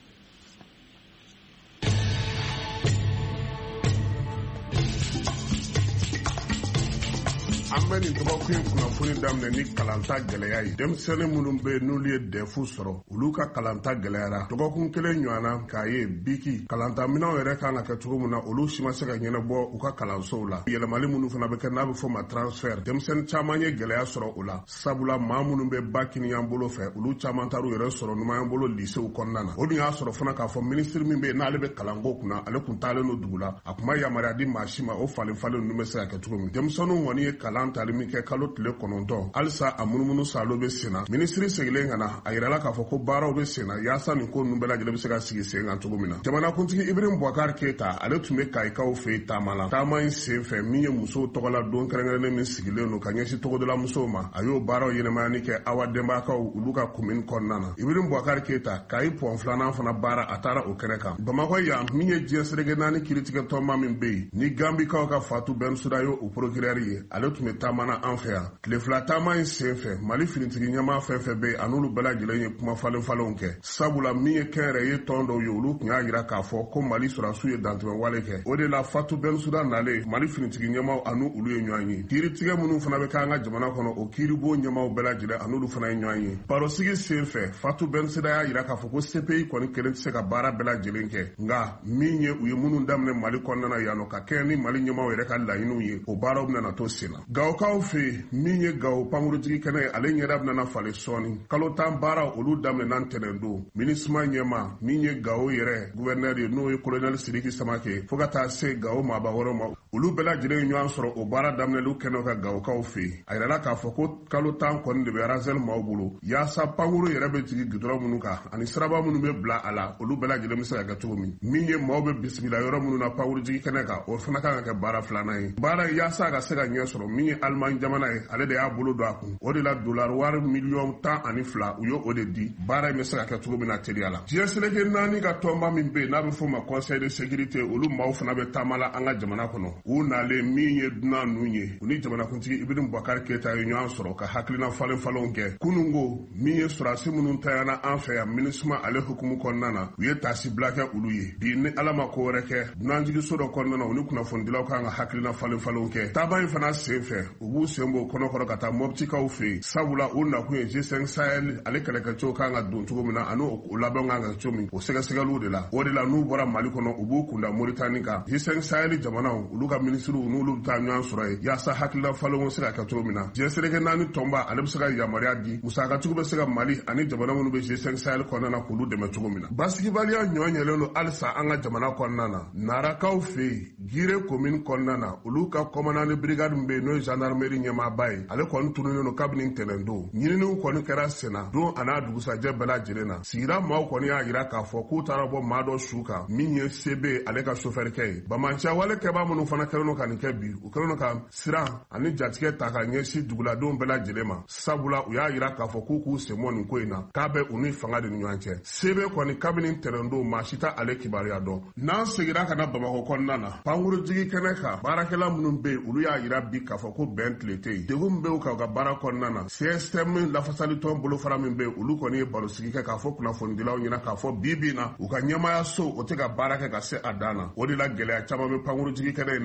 An bɛ nin dɔgɔkun kunnafoni daminɛ ni kalanta gɛlɛya ye. Denmisɛnnin minnu bɛ n'olu ye dɛfu sɔrɔ olu ka kalanta gɛlɛyara. Dɔgɔkun kelen ɲɔgɔnna k'a ye biki kalanta minɛnw yɛrɛ kan ka kɛ cogo min na olu si ma se ka ɲɛnabɔ u ka kalansow la. Yɛlɛmali minnu fana bɛ kɛ n'a bɛ fɔ ma transfert. Denmisɛnnin caman ye gɛlɛya sɔrɔ o la. Sabula maa minnu bɛ ba kiniyan bolo fɛ olu caman taru yɛrɛ sɔrɔ numayan bolo lycéew kɔnɔna na. O dun y'a sɔrɔ fana k'a fɔ ministre min bɛ n'ale bɛ kalanko kunna ale kun taalen don dugu la. A kun ma yamaruya di maa si ma o falen ninnu bɛ se ka kɛ cogo min. Denmisɛnninw kɔni ye kalan tali min kɛ kalo tile 9 halisa a munumunu salo bɛ senna. Ministre sigilen ka na a yirala k'a fɔ ko baaraw bɛ senna yaasa nin ko ninnu bɛɛ lajɛlen bɛ se ka sigi sen kan cogo min na. Jamanakuntigi Ibrahim Boubacar Keita ale tun bɛ Kayikaw fɛ yen taama la. Taama in sen fɛ min ye musow tɔgɔla don kɛrɛnkɛrɛnnen min sigilen don ka ɲɛsin togodola musow ma a y'o baaraw yɛlɛmayani kɛ Awa Denbakaw olu ka commune kɔnɔna na. Ibrahim Boubacar Keita Kayi pɔn filanan fana baara a taara o kɛnɛ kan. Bamakɔ yan min ye diɲɛ seleke 4 kiritigɛ tɔnba min bɛ yen ni Gambikaw ka Fatu Bensouda ye o procureur ye ale tun bɛ taama na an fɛ yan. Tile fila taama in sen fɛ Mali finitigi ɲɛmaa fɛn fɛn bɛ yen a n'olu bɛɛ lajɛlen ye kuma falenfalenw kɛ. Sabula min ye kɛnyɛrɛye tɔn dɔw ye olu tun y'a jira k'a fɔ ko Mali sɔrɔdasiw ye dantɛmɛ wale kɛ. O de la Fatu Bensouda nalen Mali finitigi ɲɛmaaw a n'olu ye ɲɔgɔn ye. Kiiritigɛ minnu fana bɛ k'an ka jamana kɔnɔ o kiiribo ɲɛmaaw bɛɛ lajɛlen a n'olu fana ye ɲɔgɔn ye. Barosigi sen fɛ Fatu Bensouda y'a jira k'a fɔ ko CPI kɔni kelen tɛ se ka baara bɛɛ lajɛlen kɛ. Nka min ye u ye minnu daminɛ Mali kɔnɔna yan nɔ ka kɛɲɛ ni Mali ɲɛmaaw yɛrɛ ka laɲiniw ye o baaraw bɛna to sen na. Gawokaw fɛ min ye Gawo pankurutigi kɛnɛ ye ale ɲɛda bɛna falen sɔɔni. Kalo 10 baara olu daminɛna ntɛnɛn don. MINUSMA ɲɛma min ye Gawo yɛrɛ gouverneur ye n'o ye colonel Sidiki Samake fo ka taa se Gawo maaba wɛrɛw ma. Olu bɛɛ lajɛlen ye ɲɔgɔn sɔrɔ o baara daminɛliw kɛnɛw ka Gawokaw fɛ. A yirala k'a fɔ ko kalo 10 kɔni de bɛ Razeli maaw bolo. Yaasa pankuru yɛrɛ bɛ jigin gudɔrɔn minnu kan ani siraba minnu bɛ bila a la olu bɛɛ lajɛlen bɛ se ka kɛ cogo min. Min ye maaw bɛ bisimila yɔrɔ minnu na pankurutigi kɛnɛ kan o fana kan ka kɛ baara filanan ye. Baara yaasa ka se ka ɲɛ sɔrɔ min ye Allemagne jamana ye ale de y'a bolo don a kun. O de la dollar wari miliyɔn 12 u ye o de di. Baara in bɛ se ka kɛ cogo min na teliya la. Diɲɛ seleke 4 ka tɔnba min bɛ yen n'a bɛ fɔ ma conseil de sécurité olu maaw fana bɛ taama la an ka jamana kɔnɔ. U nalen min ye dunan ninnu ye u ni jamanakuntigi Ibrahim Boubacar Keita ye ɲɔgɔn sɔrɔ ka hakilina falenfalenw kɛ. Kunungo min ye sɔrɔdasi minnu tayana an fɛ yan MINUSMA ale hukumu kɔnɔna na u ye taasibila kɛ olu ye. Bi ni Ala ma ko wɛrɛ kɛ dunanjigiso dɔ kɔnɔna na u ni kunnafonidilaw kan ka hakilina falenfalenw kɛ. Taaba in fana sen fɛ u b'u sen bɔ kɔnɔkɔrɔ ka taa Moptikaw fɛ yen. Sabula o nakun ye G5 Sahel ale kɛlɛkɛcɛw kan ka don cogo min na ani o labɛnw kan ka kɛ cogo min o sɛgɛsɛgɛliw de la. O de la n'u bɔra Mali kɔnɔ u b'u kunda Mauritanie kan. G5 Sahel jamanaw olu ka ministriw n'olu bɛ taa ɲɔgɔn sɔrɔ ye yaasa hakilina falenw se ka kɛ cogo min na. Diɲɛ seleke 4 tɔnba ale bɛ se ka yamaruya di musakatigiw bɛ se ka Mali ani jamana minnu bɛ G5 Sahel kɔnɔna na k'olu dɛmɛ cogo min na. Basigibaliya ɲɔgɔn yɛlɛlen don halisa an ka jamana kɔnɔna na. Narakaw fɛ yen Gire commune kɔnɔna na olu ka commandant de brigade min bɛ yen n'o ye gendarmerie ɲɛmaaba ye ale kɔni tununnen don kabini ntɛnɛn don. Ɲininiw kɔni kɛra senna don a n'a dugusajɛ bɛɛ lajɛlen na. Sigira maaw kɔni y'a jira k'a fɔ k'u taara bɔ maa dɔ su kan min ye CB ale ka chauffeur kɛ ye. Bamanciya wale kɛbaa minnu fana kɛlen don ka nin kɛ bi u kɛlen don ka siran ani jatigɛ ta ka ɲɛsin duguladenw bɛɛ lajɛlen ma. Sabula u y'a jira k'a fɔ k'u k'u senbɔ nin ko in na k'a bɛ u ni fanga de ni ɲɔgɔn cɛ. CB kɔni kabini ntɛnɛn don maa si tɛ ale kibaruya dɔn. N'an segira ka na Bamakɔ kɔnɔna na pankurutigi kɛnɛ kan baarakɛla minnu bɛ yen olu y'a jira bi k'a fɔ ko bɛn tile tɛ yen. Degun min bɛ u kan u ka baara kɔnɔna na CSTM lafasali tɔn bolofara min bɛ yen olu kɔni ye barosigi kɛ k'a fɔ kunnafonidilaw ɲɛna k'a fɔ bi na u ka ɲɛmaaya so o tɛ ka baara kɛ ka se a dan na. O de la gɛlɛya caman bɛ pankurutigi kɛnɛ in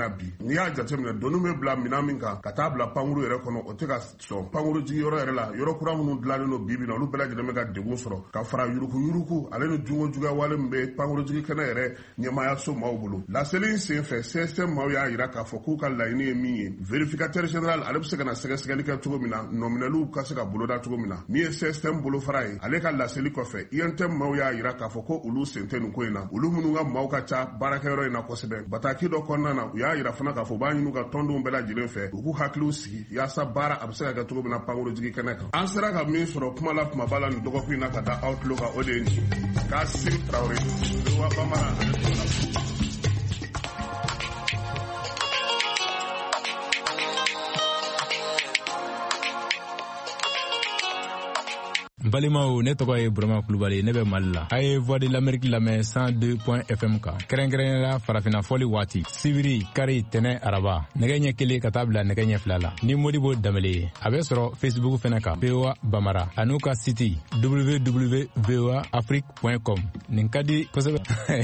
na bi n'i y'a jateminɛ donu bɛ bila minan min kan ka taa bila pankuru yɛrɛ kɔnɔ o tɛ ka sɔn pankuru jigi yɔrɔ yɛrɛ la yɔrɔ kura minnu dilannen don bi na olu bɛɛ lajɛlen bɛ ka degun sɔrɔ ka fara yuruku ale ni jungo juguya wale min bɛ pankuru jigi kɛnɛ yɛrɛ ɲɛmaayaso maaw bolo laseli in senfɛ CSM maaw y'a yira k'a fɔ k'u ka laɲini ye min ye vérificateur général ale bɛ se ka na sɛgɛsɛgɛli kɛ cogo min na nominɛliw ka se ka boloda cogo min na min ye CSM bolofara ye ale ka laseli kɔfɛ INTM maaw y'a yira k'a fɔ ko olu sen tɛ nin ko in na olu minnu ka maaw ka ca baarakɛyɔrɔ in na kosɛbɛ bataki dɔ kɔnɔna na u y'a yira fana k'a fɔ b'a ɲini ka tɔndenw bɛɛ lajɛlen fɛ u k'u hakiliw sigi yaasa baara a bɛ se ka kɛ cogo min na pankuru jigi kɛnɛ kan an sera ka min sɔrɔ kuma la kumaba la nin dɔgɔkun in na ka taa Outlook kan o de ye Kasim Traoré wa Bamara Balimaw ne tɔgɔ ye Burama Kulubali ne bɛ Mali la. A ye Voix de l'Amérique lamɛn 102.fm kan. Kɛrɛnkɛrɛnnenya farafina fɔli waati. Sibiri, kari, tɛnɛ, araba. Nɛgɛ ɲɛ 1 ka taa bila nɛgɛ ɲɛ 2 la. Ni Modibo Danbele ye. A bɛ sɔrɔ Facebook fɛnɛ kan. VOA Bamara. A n'u ka site www.voaafrique.com. Nin ka di kosɛbɛ.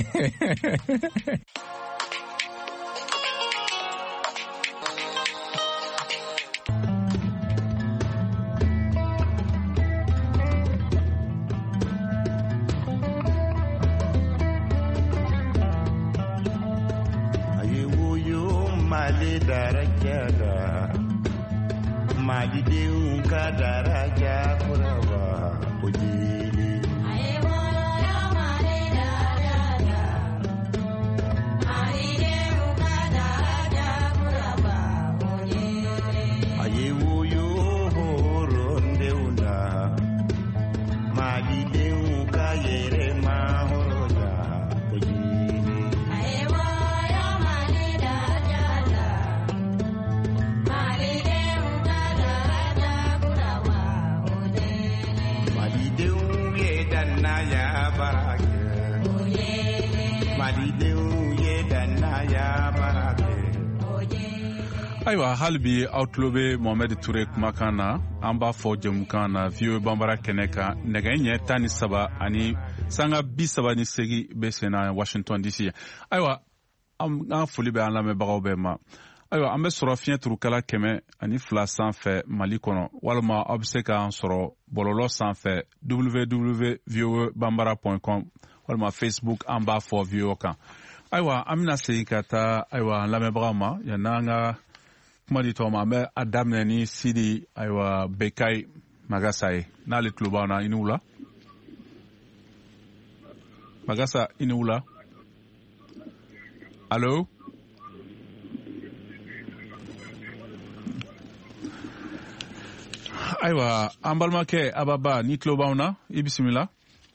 Mali darajada Mali deun ka daraja kuraba ojili ayewo yo Mali darajada Mali deun ka daraja kuraba ojili ayewo yo horondeuna Mali deun ka yere mahoroda ojili ayewo ayiwa hali bi aw tulo bɛ Mohamed Ture kumakan na an b'a fɔ jɛmukan na VOA Bambara kɛnɛ kan nɛgɛ ɲɛ 13 ani sanga 38 bɛ sen na Washington DC. Ayiwa an foli bɛ an lamɛnbagaw bɛɛ ma. Ayiwa an bɛ sɔrɔ fiɲɛ turukala 102 sanfɛ Mali kɔnɔ walima aw bɛ se k'an sɔrɔ bɔlɔlɔ sanfɛ www.voabambara.com walima Facebook an b'a fɔ VOA kan. Ayiwa an bɛna segin ka taa ayiwa an lamɛnbagaw ma yan'an ka kuma di tɔgɔ ma an bɛ a daminɛ ni Sidi ayiwa Bekayi Magasa ye n'ale tulo b'an na i ni wula. Magasa i ni wula. Allo. Ayiwa an balimakɛ Ababa ni tulo b'an na i bisimila.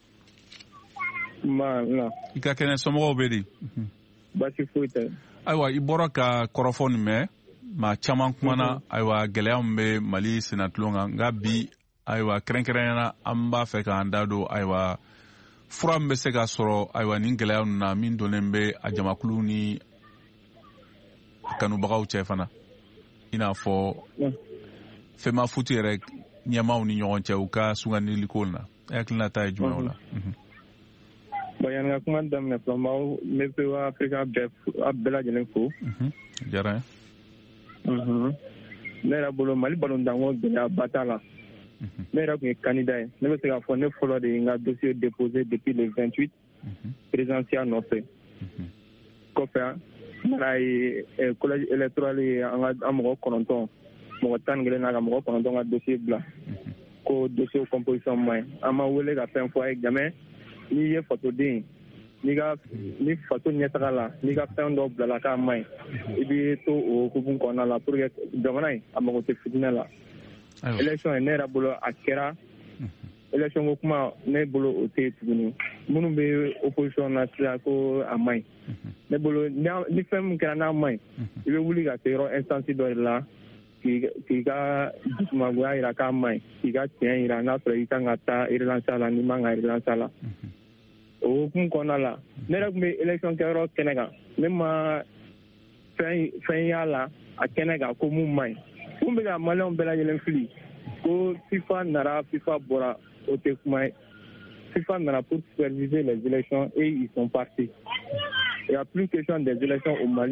I ka kɛnɛ somɔgɔw bɛ di. Baasi foyi tɛ. Ayiwa i bɔra ka kɔrɔfɔ nin mɛn maa caman kumana ayiwa gɛlɛya min bɛ Mali senatulon kan nka bi ayiwa kɛrɛnkɛrɛnnenya an b'a fɛ k'an da don ayiwa fura min bɛ se ka sɔrɔ ayiwa nin gɛlɛya ninnu na min donnen bɛ a jamakulu ni kanubagaw cɛ fana i n'a fɔ fɛnma futu yɛrɛ ɲɛmaaw ni ɲɔgɔn cɛ u ka sugandiliko na e hakilinata ye jumɛn o la. Yani ka kuma daminɛ fɔlɔ n bɛ VOA Afrika bɛɛ lajɛlen fo. Diyara n ye. Ne yɛrɛ bolo Mali balontanko gɛlɛyaba t'a la. Ne yɛrɛ tun ye candidat ye. Ne bɛ se k'a fɔ ne fɔlɔ de ye n ka dossier déposé depuis le 28 présidentiel nɔfɛ. Kɔfɛ n nana ye collège électoral ye an mɔgɔ 9 mɔgɔ 11 n'a ka mɔgɔ 9 ka dossier bila ko dossier composition man ɲi. An ma wele ka fɛn fɔ a ye jamais n'i ye fasoden ni faso ɲɛtaga la n'i ka fɛn dɔ bilala k'a man ɲi i b'i to o hukumu kɔnɔna la pour que jamana in a mago tɛ fitinɛ la. Élection ne yɛrɛ bolo a kɛra élection ko kuma ne bolo o tɛ yen tuguni minnu bɛ opposition na sisan ko a man ɲi ne bolo ni fɛn min kɛra n'a man ɲi i bɛ wuli ka se yɔrɔ instance dɔ de la k'i ka dusumangoya jira k'a man ɲi k'i ka tiɲɛ jira n'a sɔrɔ i kan ka taa relance la n'i man kan ka relance la. O hukumu kɔnɔna la ne yɛrɛ tun bɛ élection kɛyɔrɔ kɛnɛ kan ne ma fɛn y'a la a kɛnɛ kan ko mun man ɲi mun bɛ ka maliyɛnw bɛɛ lajɛlen fili ko FIFA nana FIFA bɔra o tɛ kuma ye FIFA nana pour superviser les élections et ils sont partis. Il n'y a plus question des élections au Mali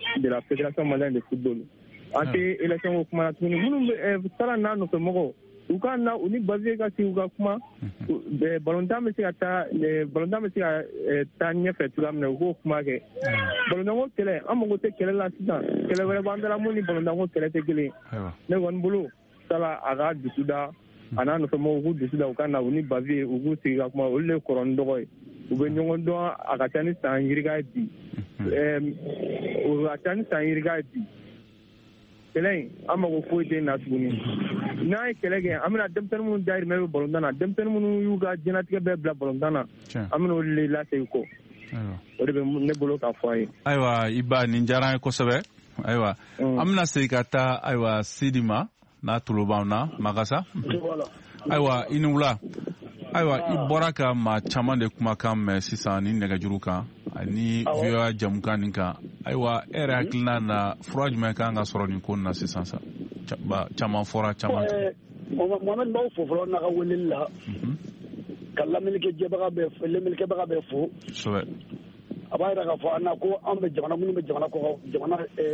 de la Fédération malienne de football. Ante élection kuma tuni munu sala na no fe mogo u ka na uni bazie ka si u ka kuma balonda me se ata balonda me se ta nyefe tu amne u kuma ke balonda ngo tele amongo te kele la sida kele wele bandala muni balonda ngo tele te kele ne gon bulu sala aga disuda ana no fe mogo disuda u ka na uni bazie u si ka kuma u le korondo ko u be nyongo do aga tani san yiriga di u atani san yiriga di kelen amago foyte na tuguni na kelege amina demtan mun dair me bolondana demtan mun yuga jenatika be bla bolondana amina le la seyko o de be ne bolo ka foye aywa iba ninjara ko sebe aywa amina seykata aywa sidima na tulobana magasa aywa inula aywa iboraka ma chaman de kuma kam sisan ni nega juruka ni via jamukan ka aywa era hakilina na furaj me kan ga soro ni kun na sisan sa chaman fora chaman Mohamed Baw fo fo na ka welilla kala milike jeba be le milike ba be fo sobe abay daga fo ana ko ambe jamana mun be jamana ko jamana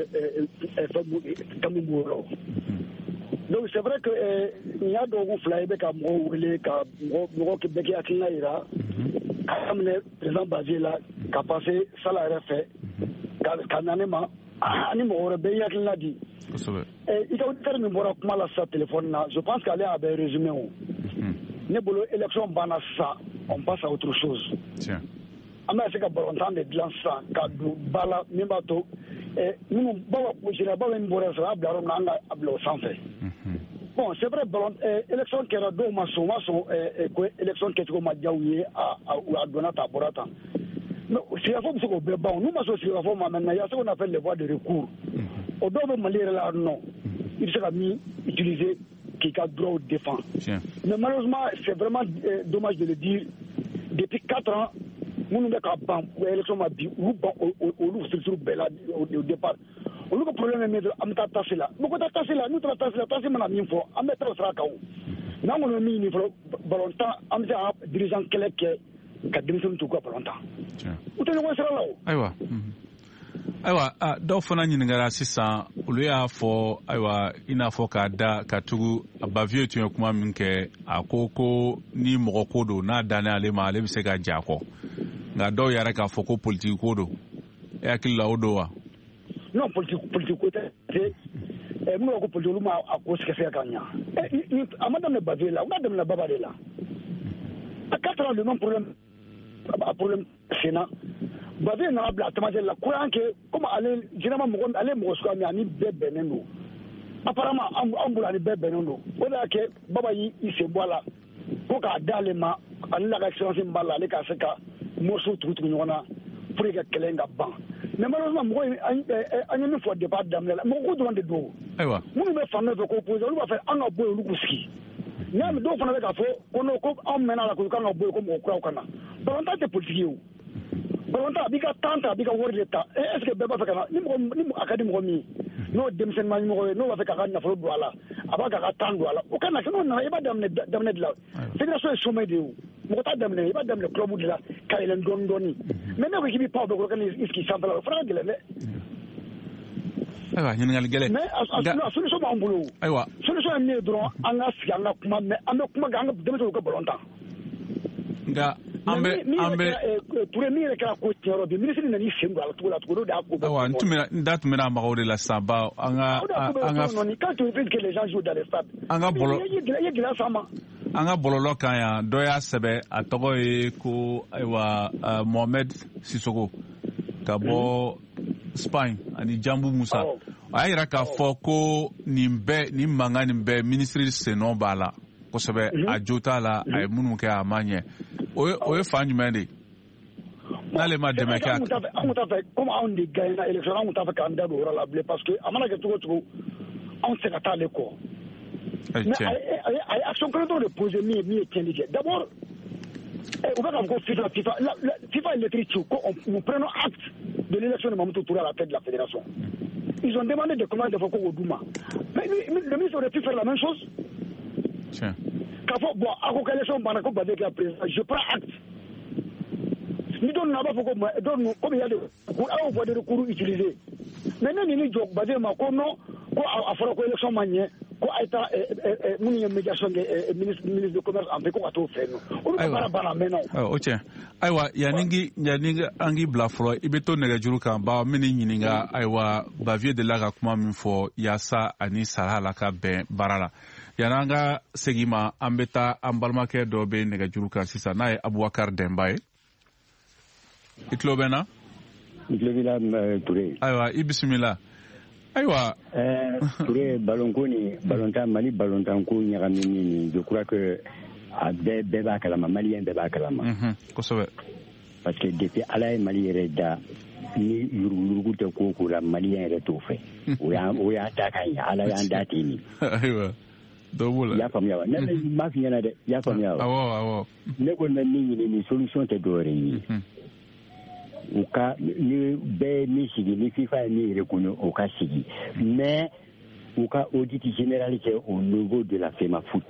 tamu buro donc c'est vrai que il y a dogu flybe ka mo wele ka mo ke beki akina ira amne président Bazila ka passé salaire fait ka nanema ani mo re be yakina di il faut terminer mon kuma la sa téléphone là je pense qu'elle a bien résumé ne bolo élection bana ça on passe à autre chose tiens ama se ka barontan de glança ka du bala nimbato nous bawa ko jira bawa mbora sa abla rom na ablo sanfe bon c'est vrai élection qui era do maso ko élection qui ko majawiye a donata borata mais si la forme se ko be bon nous maso si la forme maintenant il y a ce qu'on appelle les voies de recours au dobe malire là non il sera mis utilisé qui a droit de défense mais malheureusement c'est vraiment dommage de le dire depuis 4 ans nous n'avons pas ban élection ma bi ou ban au structure bella au départ on a problème mais amta tasila beaucoup ta tasila nous ta tasila tasila na mi fo ameta sera kaw na ngolo mi ni fo volontaire amta dirigeant keleke ka démission tout quoi volontaire ou te ko sera là aywa aywa dɔw fana ɲiningara sisan olu y'a fɔ aywa i n'a fɔ k'a da ka tugu baviye tun ye kuma min kɛ a ko ni mɔgɔ ko don n'a dannen ale ma ale bɛ se ka ja kɔ nka dɔw yɛrɛ k'a fɔ ko politiki ko don e hakili la o don wa. non politique ko tɛ mun ko politique olu ma a ko sɛgɛsɛgɛ ka ɲa a ma daminɛ baviye la u ka daminɛ baba de la a 4 ans le même problème sénat baviye nana bila tamase la courant que comme ale généralement mɔgɔ ale mɔgɔ suka min ani bɛɛ bɛnnen don apparemment an bolo ani bɛɛ bɛnnen don o de y'a kɛ baba y'i sen bɔ a la ko k'a d'ale ma ani la ka expérience min b'a la ale k'a se ka morceau tugu ɲɔgɔn na pour que kɛlɛ in ka ban mais malheureusement mɔgɔ an ye min fɔ depuis daminɛ la mɔgɔ ko dɔrɔn de don minnu bɛ fan dɔ fɛ ko opposé olu b'a fɛ an ka bɔ yen olu k'u sigi n'i y'a mɛn dɔw fana bɛ k'a fɔ ko non ko anw mɛnna la ko kan ka bɔ yen ko mɔgɔ kuraw ka na balontan tɛ politique ye o balontan a b'i ka temps ta a b'i ka wari de ta est ce que bɛɛ b'a fɛ ka na ni a ka di mɔgɔ min n'o denmisɛnnin ɲɛmɔgɔ ye n'o b'a fɛ k'a ka nafolo don a la a b'a k'a ka temps don a la o ka na n'o nana i b'a daminɛ de la fédération ye sommet de ye o mɔgɔ t'a daminɛ i b'a daminɛ club de la ka yɛlɛn dɔɔni dɔɔni mais ne ko k'i b'i pan o bɛɛ kɔrɔ ka n'i sigi sanfɛ la o fana ka gɛlɛn dɛ. ayiwa ɲininkali gɛlɛn mais a solution b'an bolo o ayiwa solution ye min ye dɔrɔn an ka sigi an ka kuma mais an bɛ kuma kɛ an ka denmisɛnninw ka balontan nka an bɛ Touré min yɛrɛ kɛra ko tiɲɛyɔrɔ bi ministre nana i sen don a la cogo la tuguni o de y'a ko bɛɛ ayiwa n da tun bɛna maga o de la sisan ba an ka quand tu veux que les gens jouent dans les stades an ka bɔlɔ i ye gɛlɛya s'an ma an ka bɔlɔlɔ kan yan dɔ y'a sɛbɛ a tɔgɔ ye ko ayiwa Mohamed Sissoko ka bɔ Spain ani Jambu Musa a y'a yira k'a fɔ ko nin mankan nin bɛɛ ministre sennɔ b'a la kosɛbɛ a jo t'a la a ye minnu kɛ a ma ɲɛ o ye fan jumɛn de n'ale ma dɛmɛ kɛ an tun t'a fɛ comme anw de gagnera élection an tun t'a fɛ k'an da don o yɔrɔ la bilen parce que a mana kɛ cogo o cogo anw tɛ se ka taa ale kɔ mais a ye action kelen dɔrɔn de poser min ye tiɲɛni kɛ d'abord u bɛ k'a fɔ ko FIFA est lettre ci ko nous prenons acte de l'élection de Mamadou Touré à la tête de la fédération ils ont demandé de comment de faire ko Douma mais le ministre aurait pu faire la même chose k'a fɔ bon a ko ka élection banna ko Badé kɛra président je prends acte ni dɔw nana a b'a fɔ ko comme il y a des recours a y'o voie de recours utiliser mais ne ni jɔ bade ma ko non ko a fɔra ko élection ma ɲɛ ko a ta mun ye médiation de ministre de commerce en fait ko ka to fɛ no olu ka baara banna maintenant o tiɲɛ ayiwa yanni an k'i bila fɔlɔ i bɛ to nɛgɛjuru kan ba min ɲininka ayiwa Bavier de la ka kuma min fɔ yaasa ani sara la ka bɛn baara la yanni an ka segin ma an bɛ taa an balimakɛ dɔ bɛ nɛgɛjuru kan sisan n'a ye Abubakar Demba ye i tulo bɛ n na. n tulo b'i la Ture. ayiwa i bisimila. ayiwa Ture balonko ni balontan Mali balontan ko ɲagamini ni je crois que a bɛɛ b'a kalama maliyɛn bɛɛ b'a kalama. kosɛbɛ. parce que depuis Ala ye Mali yɛrɛ da ni yuruguyurugu tɛ ko o ko la maliyɛn yɛrɛ t'o fɛ o y'a da ka ɲɛ Ala y'an da ten nin. ayiwa dɔ b'o la. i y'a faamuya wa ne m'a f'i ɲɛna dɛ i y'a faamuya wa. awɔ. ne kɔni bɛ min ɲini ni solution tɛ dɔwɛrɛ ye. u ka ni bɛɛ ye min sigi ni FIFA ye min reconnu o ka sigi mais u ka audit général kɛ au niveau de la FEMAFOOT.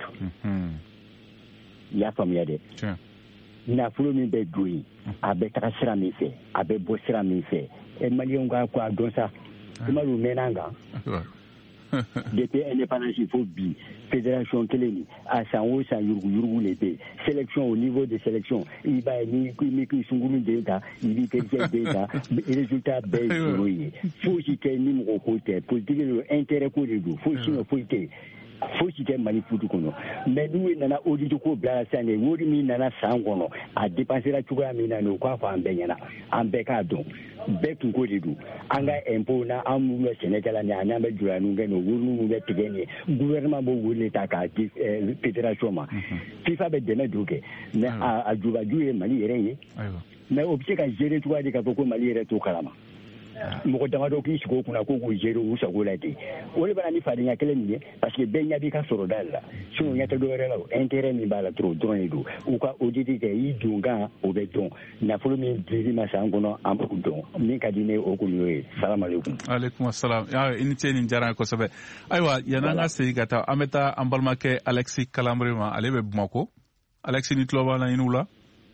i y'a faamuya dɛ. nafolo min bɛ don yen a bɛ taga sira min fɛ a bɛ bɔ sira min fɛ maliyɛnw ka ko a dɔn sa i ma u mɛnna kan. depuis indépendance il faut bi fédération kelen ni a san o san yuruguyurugu le bɛ sélection au niveau de sélection i b'a ye ni k'i sunkuru den ta i b'i terikɛ den ta résultat bɛɛ ye zéro ye fosi tɛ ni mɔgɔ ko tɛ politique de don intérêt ko de don fosi ma foyi tɛ fosi tɛ Mali futu kɔnɔ mais n'u nana audit ko bila la sisan de wari min nana san kɔnɔ a dépensera cogoya min na u k'a fɔ an bɛɛ ɲɛna an bɛɛ k'a dɔn bɛɛ kunko de don an ka impôt na an minnu bɛ sɛnɛkɛla ni an bɛ juraniw kɛ nin wari minnu bɛ tigɛ nin gouvernement b'o wele ta k'a di fédération ma FIFA bɛ dɛmɛ don kɛ mais a jubaju ye Mali yɛrɛ ye mais o bɛ se ka gérer cogoya di k'a fɔ ko Mali yɛrɛ t'o kalama. mɔgɔ damadɔ k'i sigi o kunna ko k'u gérer u sago la ten o de bɛ na ni fadenya kelen min ye parce que bɛɛ ɲɛ b'i ka sɔrɔ da la sinon ɲɛ tɛ dɔwɛrɛ la o intérêt min b'a la dɔrɔn de don u ka audit kɛ i don kan o bɛ dɔn nafolo min dir'i ma san kɔnɔ an b'o dɔn min ka di ne o kɔni y'o ye salamaleykum. aleykum salam i ni ce nin diyara n ye kosɛbɛ ayiwa yanni an ka segin ka taa an bɛ taa an balimakɛ Alexis Kalambre ma ale bɛ Bamako Alexis ni tulo b'a la ɲiniw la.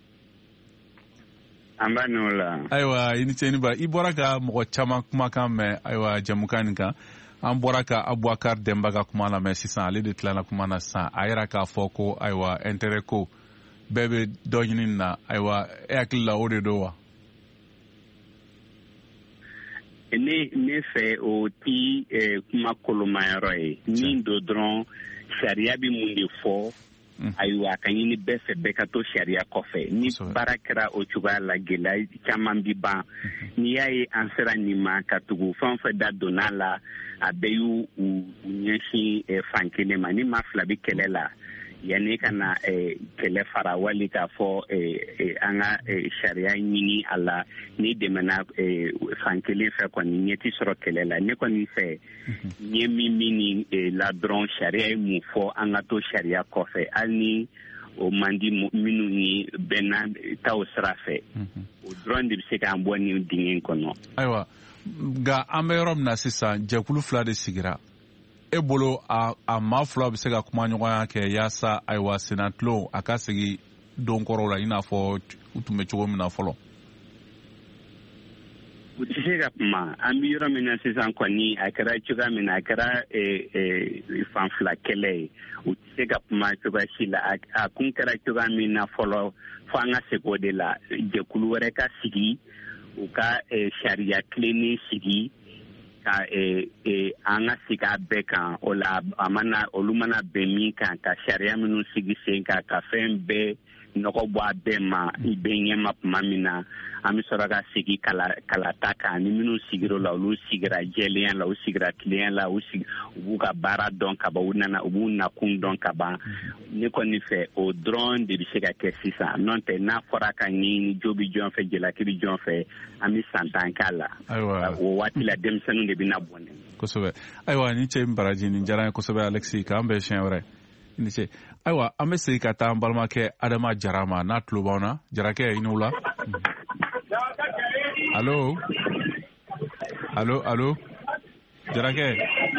an b'a n'o la. ayiwa i ni ce ni ba i bɔra ka mɔgɔ caman kumakan mɛn ayiwa jamukan nin kan an bɔra ka Abubakar Demba ka kuma lamɛn sisan ale de tilala kuma na sisan a yɛrɛ k'a fɔ ko ayiwa intérêt ko bɛɛ bɛ dɔ ɲini nin na ayiwa e hakili la o de don wa. ne fɛ o ti kuma kolomayɔrɔ ye min do dɔrɔn sariya bɛ mun de fɔ ayiwa a ka ɲini bɛɛ fɛ bɛɛ ka to sariya kɔfɛ ni baara kɛra o cogoya la gɛlɛya caman bi ban n'i y'a ye an sera nin ma ka tugu fɛn o fɛn da donna la a bɛɛ y'u ɲɛsin fan kelen ma ni maa fila bi kɛlɛ la yanni ka na kɛlɛ fara wali k'a fɔ an ka sariya ɲini a la ni dɛmɛna fan kelen fɛ kɔni ɲɛ ti sɔrɔ kɛlɛ la ne kɔni fɛ ɲɛ min la dɔrɔn sariya ye mun fɔ an ka to sariya kɔfɛ hali ni o man di minnu ni bɛnna taw sira fɛ o dɔrɔn de bɛ se k'an bɔ nin dingɛ kɔnɔ. ayiwa nka an bɛ yɔrɔ min na sisan jɛkulu fila de sigira e bolo a maa fila bɛ se ka kuma ɲɔgɔnya kɛ yaasa ayiwa senatilo a ka segi don kɔrɔw la i n'a fɔ u tun bɛ cogo min na fɔlɔ. u tɛ se ka kuma an bɛ yɔrɔ min na sisan kɔni a kɛra cogoya min na a kɛra fan fila kɛlɛ ye u tɛ se ka kuma cogoya si la a kun kɛra cogoya min na fɔlɔ fo an ka segin o de la jɛkulu wɛrɛ ka sigi u ka sariya tilennin sigi ka an ka sigi a bɛɛ kan o la olu mana bɛn min kan ka sariya minnu sigi sen kan ka fɛn bɛɛ nɔgɔ bɔ a bɛɛ ma i bɛ ɲɛma tuma min na an bɛ sɔrɔ ka sigi kalata kan ni minnu sigir'o la olu sigira jɛlenya la u sigira tilenya la u b'u ka baara dɔn ka ban u b'u nakun dɔn ka ban ne kɔni fɛ o dɔrɔn de bɛ se ka kɛ sisan n'o tɛ n'a fɔra ka ɲini jo bɛ jɔn fɛ jalaki bɛ jɔn fɛ an bɛ san 10 k'a la o waati la denmisɛnninw de bɛna bɔ ne. kosɛbɛ ayiwa ni cɛ in baraji nin diyara n ye kosɛbɛ Alexis k'an bɛn siɲɛ wɛrɛ ni cɛ ayiwa an bɛ segin ka taa an balimakɛ Adama Jara ma n'a tulo b'anw na Jarakɛ i n'u la. allo Jarakɛ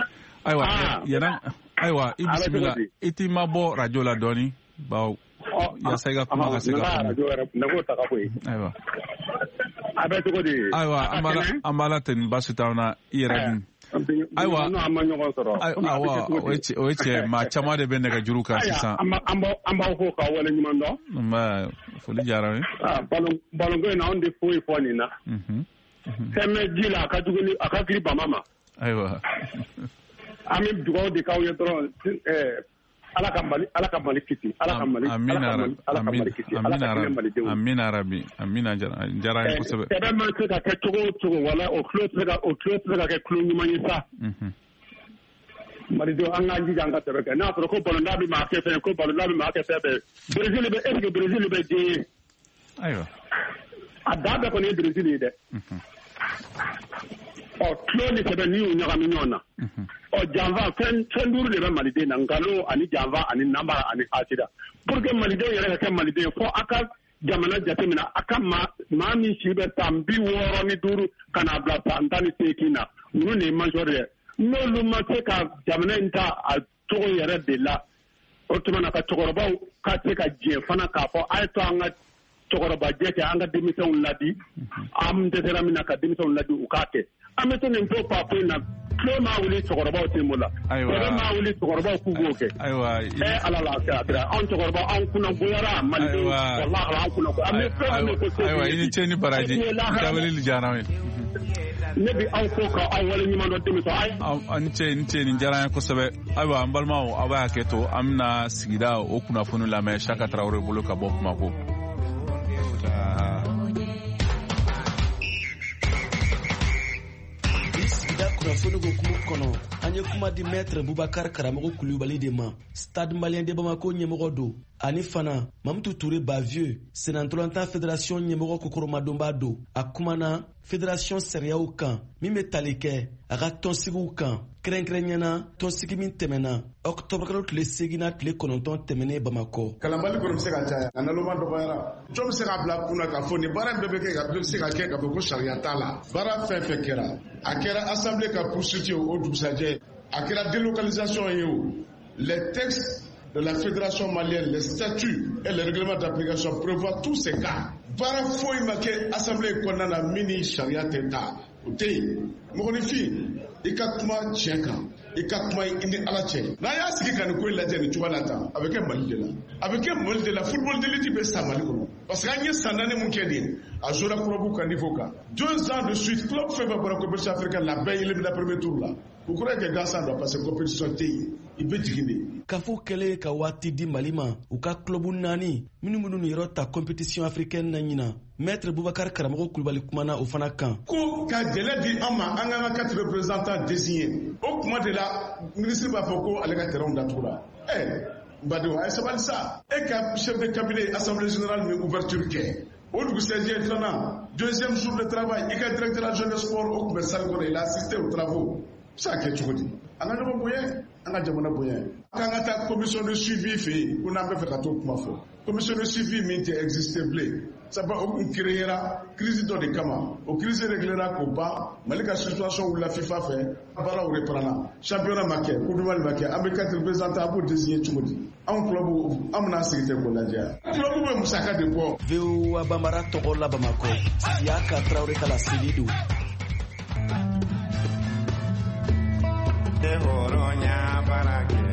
ayiwa i bisimila i t'i ma bɔ radio la dɔɔni bawo yaasa i ka kuma ka se ka faamu. ayiwa Abe to di. Aiwa amala ten basutana ira. Aiwa oche ma chama de bene ga juruka sisa. Amba ko ka wala nyimando. Ma fuli jara ni. Balon go na on de foi foni na. Seme jila akatuguli akakiri ba mama. Aiwa. Ami dugo de ka yetro ala kamali kiti amina rabbi amina jara ko sebe ebe man se ka ke togo wala o close ka ke klungu manisa mari do anga ji janga tebe ke na ko bolonda bi ma ke fe ko bolonda bi ma ke fe Brazil be je ayo adabe ko ni Brazil de o clone sebe ni o nyaga mi nyona o janva fen duru de malide na ngalo ani janva ani namba ani asida pour que malide yere ka malide fo aka jamana jatemina aka ma mi sibe tambi woro ni duru kana bla tantani tekina nu ne majore no lu ma te ka jamana nta a to yere de la o to na ka tokoroba ka te ka je fana ka fo ay to anga tokoroba je ke anga démission ladi am de tera mina ka démission ladi ukate ameto ne mpo papo na klema wuli tokoroba otemola ma wuli tokoroba kugoke aiwa ala la kadra on tokoroba on kuna boyara mali wallahi an kuna aiwa ini cheni baraji tawali lijana we nebi an ko ka an wala nyima do demi to ay an cheni jara ko sabe aiwa ambalma aba keto amna sigida o kuna funu la me shaka traore bolo ka bop mako kunnafoni ko kuma kɔnɔ an ye kuma di maître Boubacar Karamɔgɔ Kulibali de ma stade malien de Bamako ɲɛmɔgɔ don ani fana Mamutu Touré Bavieux senatolanta fédération ɲɛmɔgɔ kokoromadonba don a kumana fédération sariyaw kan min bɛ tali kɛ a ka tɔnsigiw kan kɛrɛnkɛrɛnyana tɔnsigi min tɛmɛna octobre kalo tile 8 na tile 9 tɛmɛnen Bamakɔ. Kalanbali kɔni bɛ se ka caya a naloma dɔgɔyara jɔn bɛ se ka bila kunna k'a fɔ nin baara in bɛɛ bɛ kɛ ka bɛɛ bɛ se ka kɛ ka fɔ ko sariya t'a la baara fɛn fɛn kɛra a kɛra assemblée ka poursuite o dugusajɛ a kɛra délocalisation ye o les textes de la fédération malienne les statuts et les règlements d'application prévoient tous ces cas baara foyi ma kɛ assemblée kɔnɔna na min ni sariya tɛ taa o tɛ yen mɔgɔninfin i ka kuma tiɲɛ kan i ka kuma i ni ala cɛ n'a y'a sigi ka nin ko in lajɛ nin cogoya la tan a bɛ kɛ Mali de la a bɛ kɛ Mali de la football d'élite bɛ sa Mali kɔnɔ parce que an ye san 4 mun kɛ de ye a jouera club ka niveau kan 2 ans de suite club fɛn fɛn bɔra compétition africaine la bɛɛ éliminé premier tour la o kɔrɔ ye kɛ gansan dɔ parce que compétition tɛ yen i bɛ jigin de. Kafo kɛlen ka waati di Mali ma u ka club 4 minnu ni yɔrɔ ta compétition africaine na ɲina maître Boubacar Karamɔgɔ Kulibali kumana o fana kan. Ko ka délai di an ma an ka 4 représentants désignés o kuma de la ministre b'a fɔ ko ale ka terrain datugu la Badenw a ye sabali sa e ka chef de cabinet assemblée générale min ouverture kɛ o dugusɛjɛ filanan deuxième jour de travail i ka directeur adjoint de sport o tun bɛ salle kɔnɔ il a assisté aux travaux se ka kɛ cogo di an ka ɲɔgɔn bonya an ka jamana bonya k'an ka taa commission de suivi fɛ yen ko n'an bɛ fɛ ka t'o kuma fɔ commission de suivi min tɛ exister bilen sabu o tun créera crise dɔ de kama o crise réglera k'o ban Mali ka situation wulila FIFA fɛ baaraw reprendra championnat ma kɛ coupe du Mali ma kɛ an bɛ 4 représentants a b'o désigner cogo di anw club an bɛna sigi ten k'o lajɛ club bɛ musaka de bɔ. VOA Bambara tɔgɔ la Bamakɔ Siyaka Traoré Kala Selidu. Horonya barake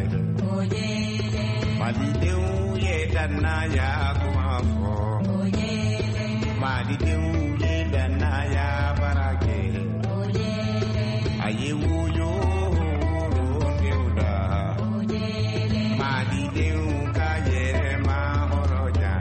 Malidenw ye danaya kuma fɔ Malidenw ye danaya barake a ye woyo kewda Malidenw ka yɛrɛma hɔrɔnya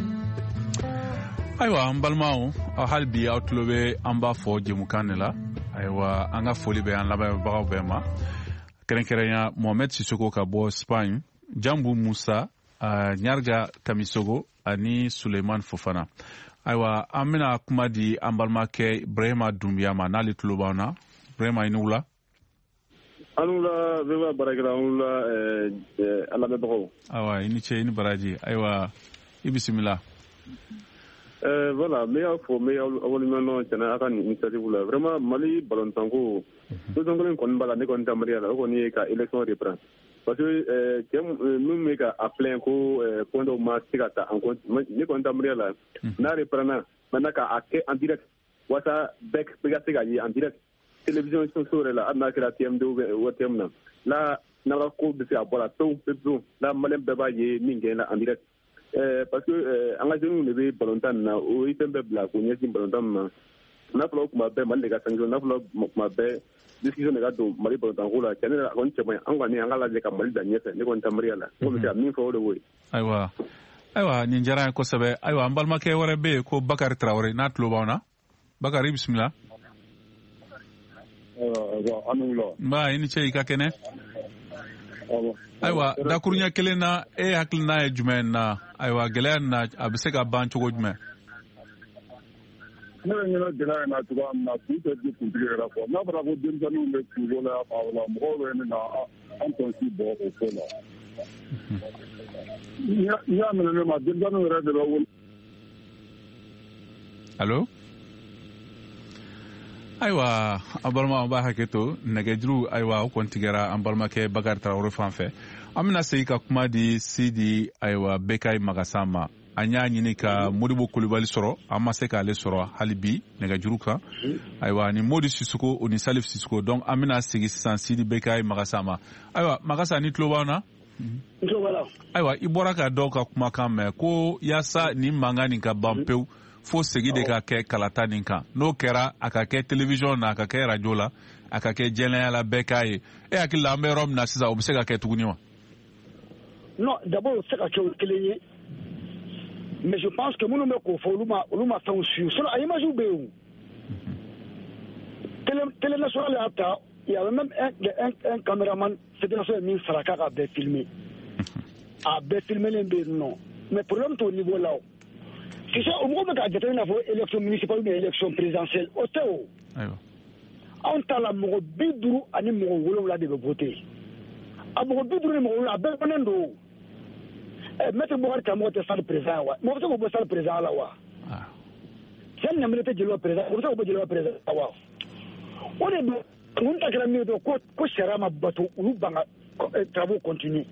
Ayiwa an balimaw hali bi aw tulo bɛ an b'a fɔ jɛmukan de la aywa an ka foli bɛ an lamɛnbagaw bɛɛ ma kɛrɛnkɛrɛnya Mohamed Sissoko ka bɔ Spain, Jambu Musa, Nyarga Kamisogo ani Suleiman Fofana. Aywa an bɛna kuma di an balimakɛ Ibrahima Dumbuya ma n'ale tulo b'an na. Ibrahima i ni wula. Anula bɛɛ barakɛla anula a lamɛnbagaw. Awa i ni ce i ni baraji. Aywa i bisimila. Voilà, mais il faut maintenant tenir à la initiative là. Vraiment, Mali ballon-tango. Tout le monde connaît pas la négociation mariale. On y est qu'à élection reprend. Parce que nous mais qu'à appeler un coup point de masse qui a en compte négociation mariale. N'a reprenant maintenant qu'à en direct. Wata bec pégaté en direct. Télévision sur là, n'a que la TM2 ou TM là. N'a pas cours de faire voilà tout peu là malem beba yé mingé en direct. Parce que an ka jeunes de bɛ balontan na o ye fɛn bɛɛ bila k'o ɲɛsin balontan ma n'a fɔra kuma bɛɛ Mali de ka sanction n'a fɔra kuma bɛɛ discussion de ka don Mali balontanko la tiɲɛ yɛrɛ la a kɔni cɛ man ɲi an kɔni an ka lajɛ ka Mali da ɲɛfɛ ne kɔni tɛ mariya la n kɔni bɛ se ka min fɔ o de y'o ye. Ayiwa nin diyara n ye kosɛbɛ ayiwa an balimakɛ wɛrɛ bɛ yen ko Bakari Tarawele n'a tulo b'aw na Bakari bisimila. Nba i ni ce i ka kɛnɛ. Ayiwa dakuruɲɛ kelen na e hakilina ye jumɛn na ayiwa gɛlɛya na a bɛ se ka ban cogo jumɛn. Ne bɛ ɲɛna gɛlɛya in na cogoya min na k'u tɛ di kuntigi yɛrɛ fɔ n'a fɔra ko denmisɛnninw bɛ kungo la o la mɔgɔw bɛ ne na an tɔnsi bɔ o ko la n'i y'a minɛ ne ma denmisɛnninw yɛrɛ de bɛ wele. Allo. Ayiwa an balima an b'a hakɛ to nɛgɛjuru ayiwa o kɔni tigɛra an balimakɛ Bakari Tarawele fan fɛ an bɛna segin ka kuma di Sidi ayiwa Bekayi Magasan ma an y'a ɲini ka Modibo Kulibali sɔrɔ an ma se k'ale sɔrɔ hali bi nɛgɛjuru kan ayiwa ni Modi Sissoko o ni Salif Sissoko donc an bɛna segin sisan Sidi Bekayi Magasan ma ayiwa Magasan ni tulo b'an na. Ayiwa i bɔra ka dɔw ka kumakan mɛn ko yaasa nin mankan nin ka ban pewu fo segi de ka kɛ kalata nin kan n'o kɛra a ka kɛ télévision na a ka kɛ radio la a ka kɛ jɛnɛya la bɛɛ k'a ye e hakili la an bɛ yɔrɔ min na sisan o bɛ se ka kɛ tuguni wa. Non d'abord o tɛ se ka kɛ o kelen ye mais je pense que minnu bɛ k'o fɔ olu ma fɛnw suivre sinon a images bɛ yen o télé nationale y'a ta il y avait même un caméraman fédération ye min sara k'a ka bɛɛ filmer a bɛɛ filmelen bɛ yen nɔ mais problème t'au niveau là o. C'est ça, au moment où il y a une élection municipale ou une élection présidentielle, au Théo, on a la mort bidou à une mort ou la de voter. À mort bidou, une mort ou la belle Maître Bouhar Kamot est le président. Moi, je suis le président là. C'est une minute de le président. Vous savez, le président. On est bon. On a gagné de quoi sera ma bateau ou travaux continuent.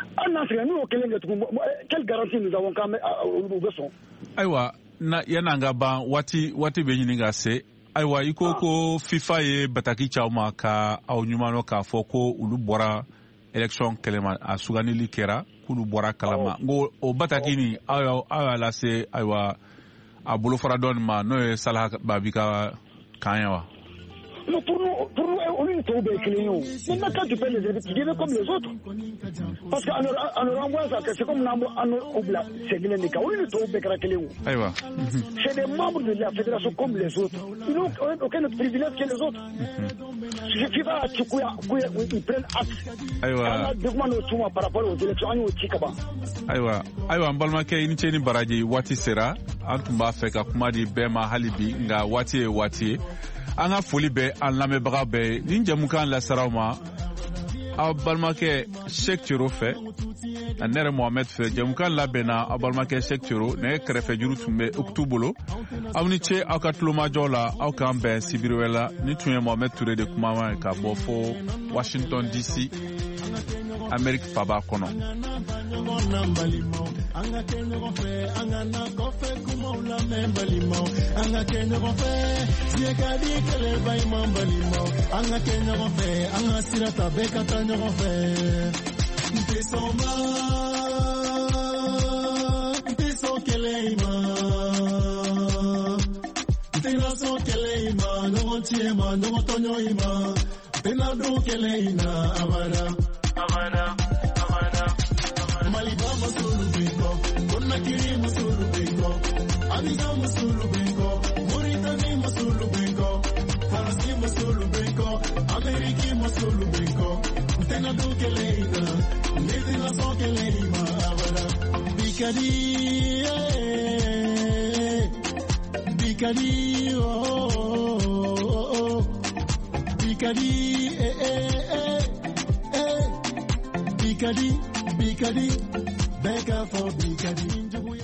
Quelle garantie nous avons quand même au besoin? Ayiwa yana nga ban wati bɛ ɲini ka se ayiwa i ko FIFA ye bataki caw ma ka aw ɲumanɔ k'a fɔ ko olu bɔra élection kɛlɛma a sugandili kɛra k'olu bɔra kalama ngo o bataki nin aw y'a lase ayiwa a bolofara dɔ nin ma n'o ye Salaha Babi ka kan ye wa. Non, pour nous, on est trop bien clients. Maintenant, quand tu fais les études, comme les autres. Parce qu'en nous renvoie ça, c'est comme c'est Guinée-Nika. On est trop bien clients. C'est des membres de la fédération comme les autres. Ils n'ont aucun privilège que les autres. Je suis pas à Tchoukoua, ils prennent acte. On demande au Tchouma par rapport aux élections, on est au Tchikaba. Ayiwa mbalimake i ni ce ni baraji waati sera an tun b'a fɛ ka kuma di bɛɛ ma hali bi nka waati ye waati ye an ka foli bɛ an lamɛnbaga bɛɛ ye nin jɛmukan lasaraw ma aw balimakɛ Sheikh Thioro fɛ ne yɛrɛ Mohamed fɛ jɛmukan labɛnna aw balimakɛ Sheikh Thioro nɛgɛ kɛrɛfɛ juru tun bɛ Uktu bolo aw ni ce aw ka tulomajɔ la aw k'an bɛn sibiri wɛrɛ la ni tun ye Mohamed Touré de kumaman ka bɔ fo Washington DC Amérique faba kɔnɔ. Maliba masulu bingo, Konakiri masulu bingo, Abidjan masulu bingo, Mauritanie masulu bingo, Palestine masulu Bikadi, Bikadi, oh, Bikadi, Bikadi, Bikadi, Becca for Bikadi.